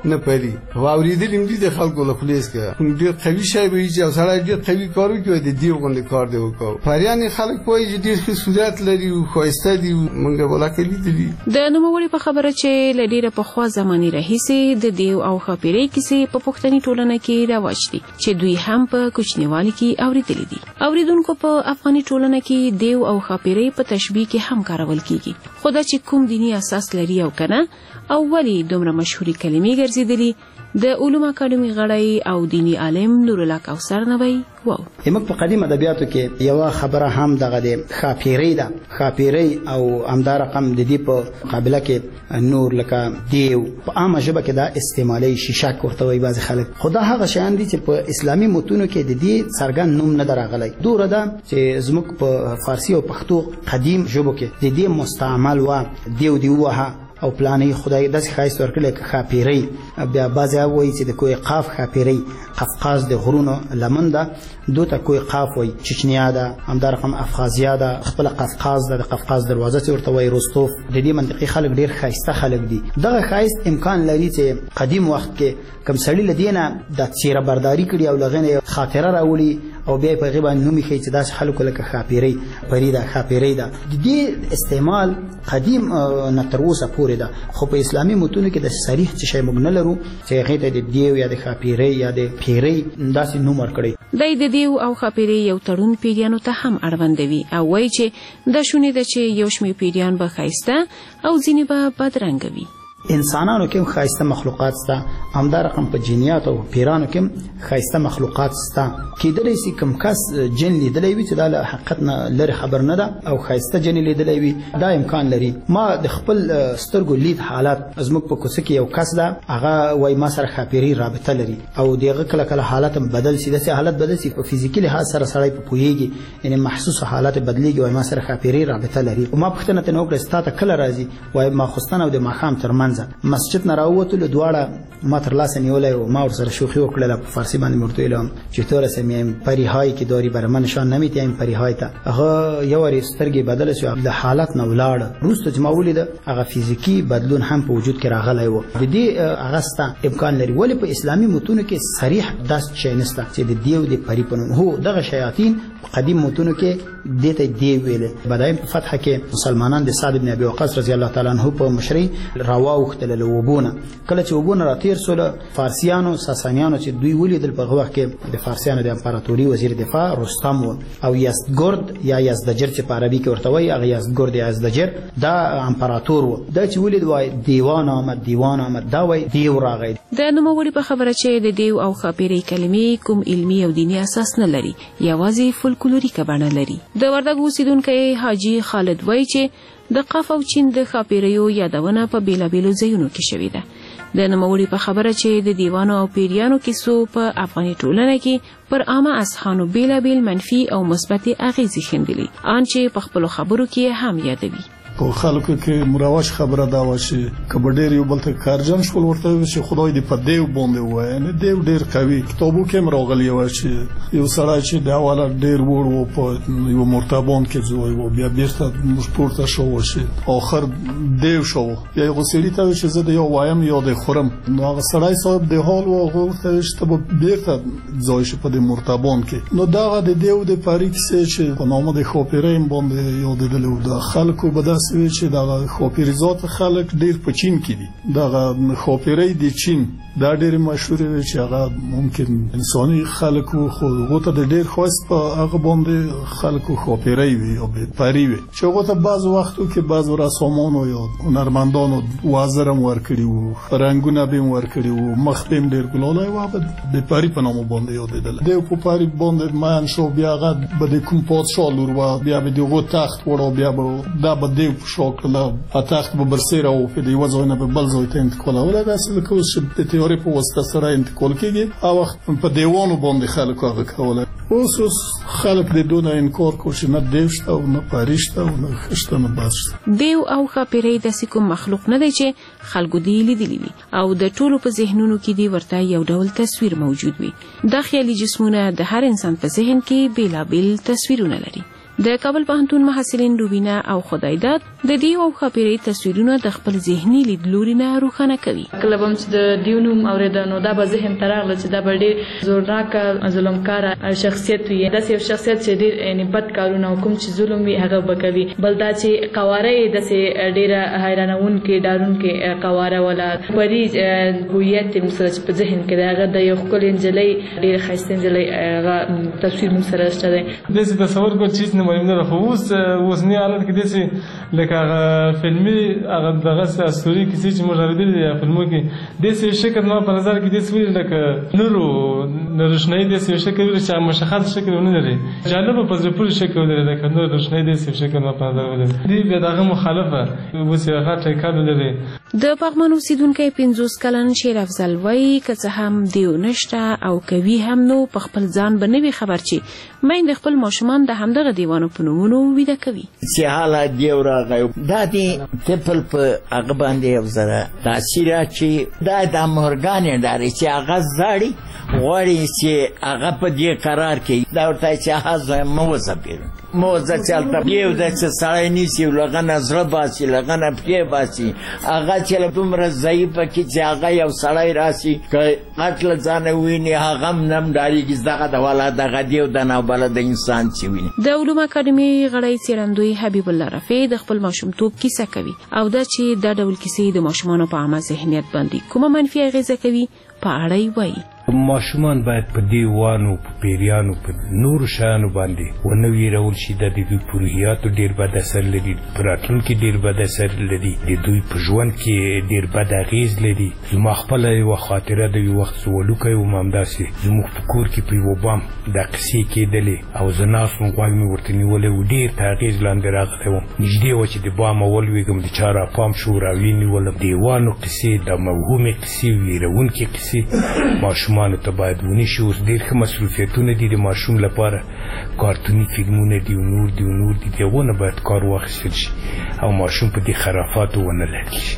نه پري واوریدل دي د خلکو له پولیس کې ډیر قوي شی وي چې سړی ډیر قوي کار کوي د دې غونډه کار دی وکاو پریان خلک وایي چې ډیر ښه صورت لري او خواسته دي مونږه ولا کلی دي د نوموړي په خبره چې لډیره په خوا زماني راهیسي د دیو او خاپیري کیسې په پښتني ټولنه کې راوښ دي چې دوی هم په کوچنیوالي کې اوریدلې دي اوریدونکو په افغاني ټولنه کې دیو او خاپیري په تشبیه کې هم کارول کیږي خو دا چې کوم دینی اساس لري او کنه او ولی دومره مشهوري کلمې ګرځیدلې د علوم اکاډمي غړی او دینی عالم نور الله کوثر نوی واو موږ په قدیم ادبیاتو کې یو خبره هم دغه د خاپیري ده خاپیري او همدا رقم د دې په مقابله کې نور لکه دیو په عامه ژبه کې دا استعمالي شیشک ورته وایي بعض خلک خدا هغه شیان دي چې په اسلامي متونو کې د دې څرګند نوم نه دراغلی دوره ده چې زموږ په فارسی او پښتو قدیم ژبو کې د دې مستعمل و دیو دی وها او پلانې خدای داسې خایست ورکړي که خاپیري بیا بعضې وایي چې د کوی قاف خاپیري قفقاز د غرونو لمن ده دو ته کوی قاف وایي چچنیا ده همدا رقم افغازیا ده خپله قفقاز ده د قفقاز دروازه چې ورته وایي رستوف د دې منطقې خلک ډېر ښایسته خلک دي دغه ښایست امکان لري چې قدیم وخت کې کوم سړي له دې نه د څیره برداري کړي او له هغې نه خاطره راولي او بیا په هغې باندې نوم ایښی چې داسې خلکو لکه خاپیري پري ده خاپیري ده د دې استعمال قدیم نه تر اوسه پورې ده خو په اسلامي متونو کې د صریح څه شی موږ نه لرو چې هغې ته د دیو یا د خاپیري یا د پیري داسې نوم ورکړی دی د دیو او خاپیري یو تړون پیریانو ته هم اړوندوي او وایي چې دا شونې ده چې یو شمېر پیریان به ښایسته او ځینې به بدرنګه وي انسانانو کې هم ښایسته مخلوقات سته همدا رقم په جنیات او پیرانو کې هم ښایسته مخلوقات سته کیدلی شي کوم کس جن لیدلی وي چې دا له حقیقت نه لرې خبر نه ده او ښایسته جن لیدلی وي دا امکان لري ما د خپل سترګو لید حالات زموږ په کوڅه کې یو کس ده هغه وایي ما سره خاپیري رابطه لري او د هغه کله کله حالت هم بدل شي داسې حالت بدل شي په فزیکي لحاظ سره سړی په پوهېږي یعنې محسوسه حالت بدلېږي وایي ما سره خاپیري رابطه لري ما پوښتنه ترې وکړه ستا ته کله راځي وایي ماخوستن او د ماښام ترمنځ مسجد نه راووتلو دواړه ما تر لاسه نیولی و ما ورسره شوخي وکړله په فارسي باندې مې ورته ویلي وم چې تو رسه میایم پریهای که داری بر من نشان نمیدهیم پریهای ته هغه یو وارې سترګې بدله شو د حالت نه ولاړه وروسته چې ما ولیده هغه فزیکي بدلون هم په وجود کې راغلی و د دې هغه سته امکان لري ولې په اسلامي متونو کې صریح داسې شی نشته چې د دیو د پري په نوم هو دغه شیاطین په قدیم متونو کې دې ته دیو ویلې بدایم په فتحه کې مسلمانان د سعد بن ابي وقاص رضی الله تعالی عنه په مشرۍ راواوښتل له وبونه کله چې وبونه راتیر سوله فارسیانو ساسانیانو چې دوی ولیدل په هغه وخت کې د فارسیانو د امپراتوري وزیر دفاع رستم و او یزدګرد یا یزدجر چې په عربي کې ورته وایي هغه یزدګرد یا یزدجر دا امپراتور و دا چې ولید وایي دیوان آمد دیوان آمد دا وایي دیو راغی د نوموړي په خبره چې د دیو او خاپیري کلمې کوم علمي او دیني اساس نه لري یوازې فولکلوریکه بڼه لري د وردګ اوسیدونکی حاجي خالد وایي چې د قاف او چین د خاپیریو یادونه په بیلابیلو ځایونو کې شوې ده د نوموړي په خبره چې د دیوانو او پیریانو کیسو په افغاني ټولنه کې پر عامه اذهانو بیلابیل منفي او مثبت اغیزې ښندلي ان چې په خپلو خبرو کې هم یادوي په خلکو کې مروج خبره دا و چې کبه ډېر یو بل ته کارجن شول ورته چې خدای دې په دیو باندې وایي نه دیو ډېر قوي کتابو کې هم راغلی و چې یو سړی چې د اوله ډېر وړ و په یو مرتبان کې ځوی و بیا بیرته موږ پورته شو چې آخر دیو شو یا یو سړي ته چې زه د یو وایم یا د خورم نو هغه سړی صاحب د حال و هغه ورته چې ته به بیرته ځای شي په دې مرتبان کې نو دغه د دیو د پاري کیسې چې په نامه د خاپیري باندې یادېدلی و د خلکو به سوي چې دا خاپیریزات خلک ډیر په چین کې دي دا خاپیری د چین دا ډیر مشهور دی چې هغه ممکن انساني خلکو خو غوته د ډیر خاص په هغه باندې خلکو خاپیری وي او به پری وي چې غوته بعض وختو کې بعض رسامانو یا هنرمندانو وازرم ورکړي وو رنگونه به ورکړي وو مخ به ډیر ګلالای و به پری په نامه باندې یادېدل دی په پری باندې مان شو بیا هغه به د کوم پادشاه لور و بیا به دغه تخت وړو بیا به دا به دی شوکله تخت به برسره او په دی وځونه به بل ځای ته انتقال ولا دا اصل کو چې تیوري په واسطه سره انتقال کیږي او وخت په دیوانو باندې خلک هغه کوله اوس خلک د دونه انکار کوي چې نه دیشت او نه پاریشت او نه خشته نه باسته دیو او خاپیری د کوم مخلوق نه دی چې خلکو دی لیدلی وي او د ټولو په ذهنونو کې دی ورته یو ډول تصویر موجود وي د خیالي جسمونه د هر انسان په ذهن کې بیلابل تصویرونه لري د کابل پوهنتون محصلین روبینا او خدایداد د دیو او خاپیري تصویرونه د خپل ذهني لیدلوري نه روښانه کوي. کله به چې د دیو نوم اوریدنو دا به ذهن ته راغله چې دا به ډېر زورناکه ظلمکاره شخصیت وي. داسې یو شخصیت چې ډېر یعنې بد کارونه او کوم چې ظلم وي هغه به کوي. بل دا چې قواره یې داسې ډېره حیرانونکې ډارونکې قواره ولا پري هویت یې موږ سره په ذهن کې دی. هغه د یو ښکلې نجلۍ ډېره ښایسته نجلۍ هغه تصویر موږ سره شته دی. داسې تصور کول چیز نه معلوم نه ده، خو اوس اوسني حالت کې داسې لکه هغه فلمي هغه دغسې اسطوري کیسې چې موږ اورېدلې دي فلمونو کې داسې یو شکل زما په نظر کې داسې ولي لکه نورو د روشنایي داسې یو شکل ولري چې مشخص شکل ونه لري، جالبه په زړه پورې شکل ولري لکه نور روشنایي داسې یو شکل زما په نظر ولري. دوی بیا د هغه مخالفه اوس یې هغه ټیکال ولري. د پغمان اوسیدونکی پنځوس کلن شیر افضل وایي که څه هم دیو نشته او کوي هم نو په خپل ځان به نه وي خبر چې میندې خپل ماشومان د همدغه دیوانو په نومونو ویده کوي. چې حالا دیو راغی دا دې طفل په هغه باندې یو ځله تاثیر اچوي. دا د مورګانې ډارې چې هغه زاړي غواړي چې هغه په دې قرار کې دا ورته چې هغه زوی مه وځپېږي مه وځه چې هلته یو ده چې سړی نیسي له هغه نه زړه باسي له هغه نه پښې باسي. هغه چې له دومره ضعیفه کې چې هغه یو سړی راسي که غټ له ځانه وویني هغه هم نه هم ډارېږي دغه د والا دغه دیو د نه بله د انسان چې ویني. د علوم اکاډمي غړی څېړندوی حبیب الله رفیع د خپل ماشومتوب کیسه کوي او دا چې دا ډول کیسې د ماشومانو په عامه ذهنیت باندې کومه منفي اغېزه کوي په اړه یې وایي. ماشومان باید په دیوانو په پیریانو په نورو شیانو باندې ونه ویرول شي. دا د دوی په روحیاتو ډېر بد اثر لري، په راتلونکي ډېر بد اثر لري، د دوی په ژوند کې ډېر بد اغېز لري. زما خپله یوه خاطره د یو وخت زه وړوکی وم همداسې زموږ په کور کې په یوه بام دا قصې کېدلې او زه ناست وم غوږ مې ورته نیولی و ډېر په اغېز لاندې راغلی وم. نږدې وه چې د بامه ولوېږم د چا راپام شو راویې نیولم. دیوانو قصې د موهومې قصې ویرونکې قصې ماشومانو ته باید ونیسي. اوس ډېر ښه مصروفیتونه دي د ماشوم لپاره، کارتوني فلمونه دي او نور دي او نور دي، د هغو نه باید کار واخیستل شي او ماشوم په دې خرافاتو ونه لګي شي.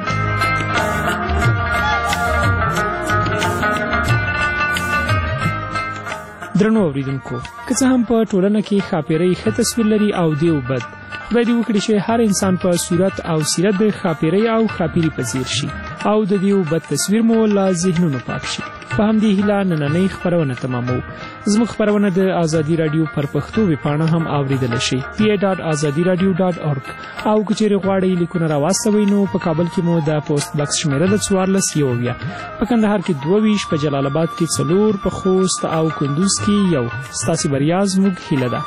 درنو اوریدونکو، که څه هم په ټولنه کې ښاپیرۍ ښه تصویر لري او دیو بد، خدای دې وکړي چې هر انسان په صورت او سیرت د ښاپیرۍ او ښاپیري په ځیر شي او د دیو بد تصویر مو له ذهنونو پاک شي. په همدې هیله نننۍ خپرونه تمامو. زموږ خپرونه د ازادي راډیو پر پښتو ویبپاڼه هم اوریدلی شئ پی ای ډاټ ازادي راډیو ډاټ اورګ او که چیرې غواړئ لیکونه راواستوئ نو په کابل کې مو د پوسټ بکس شمیره د څوارلس یو اویا، په کندهار کې دوه ویشت، په جلال آباد کې څلور، په خوست او کندوز کې یو. ستاسې بریا زموږ هیله ده.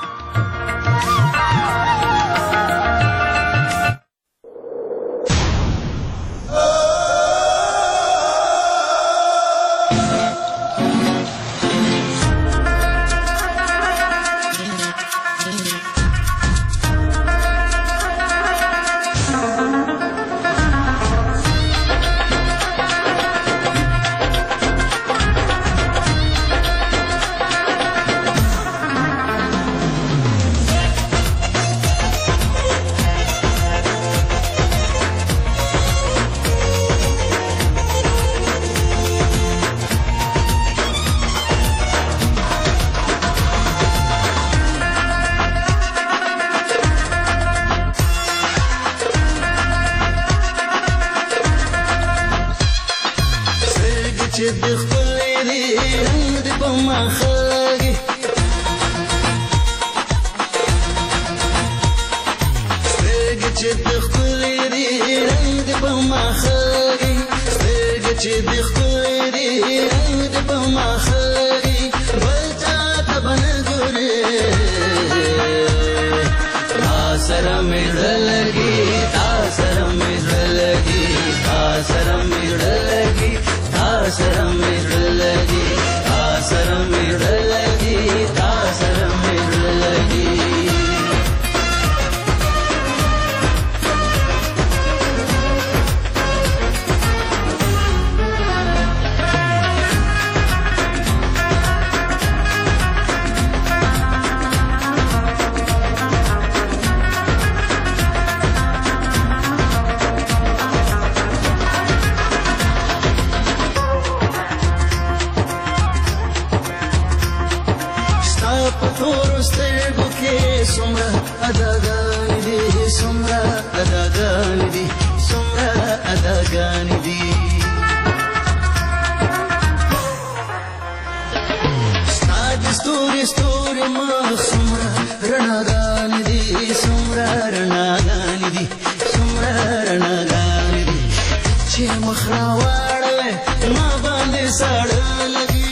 مخراوړې ما باندې ساړه لګي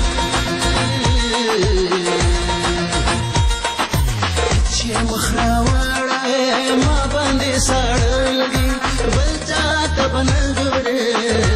چې مخراوړې ما باندې ساړه لګي بل چاته بنل ګورې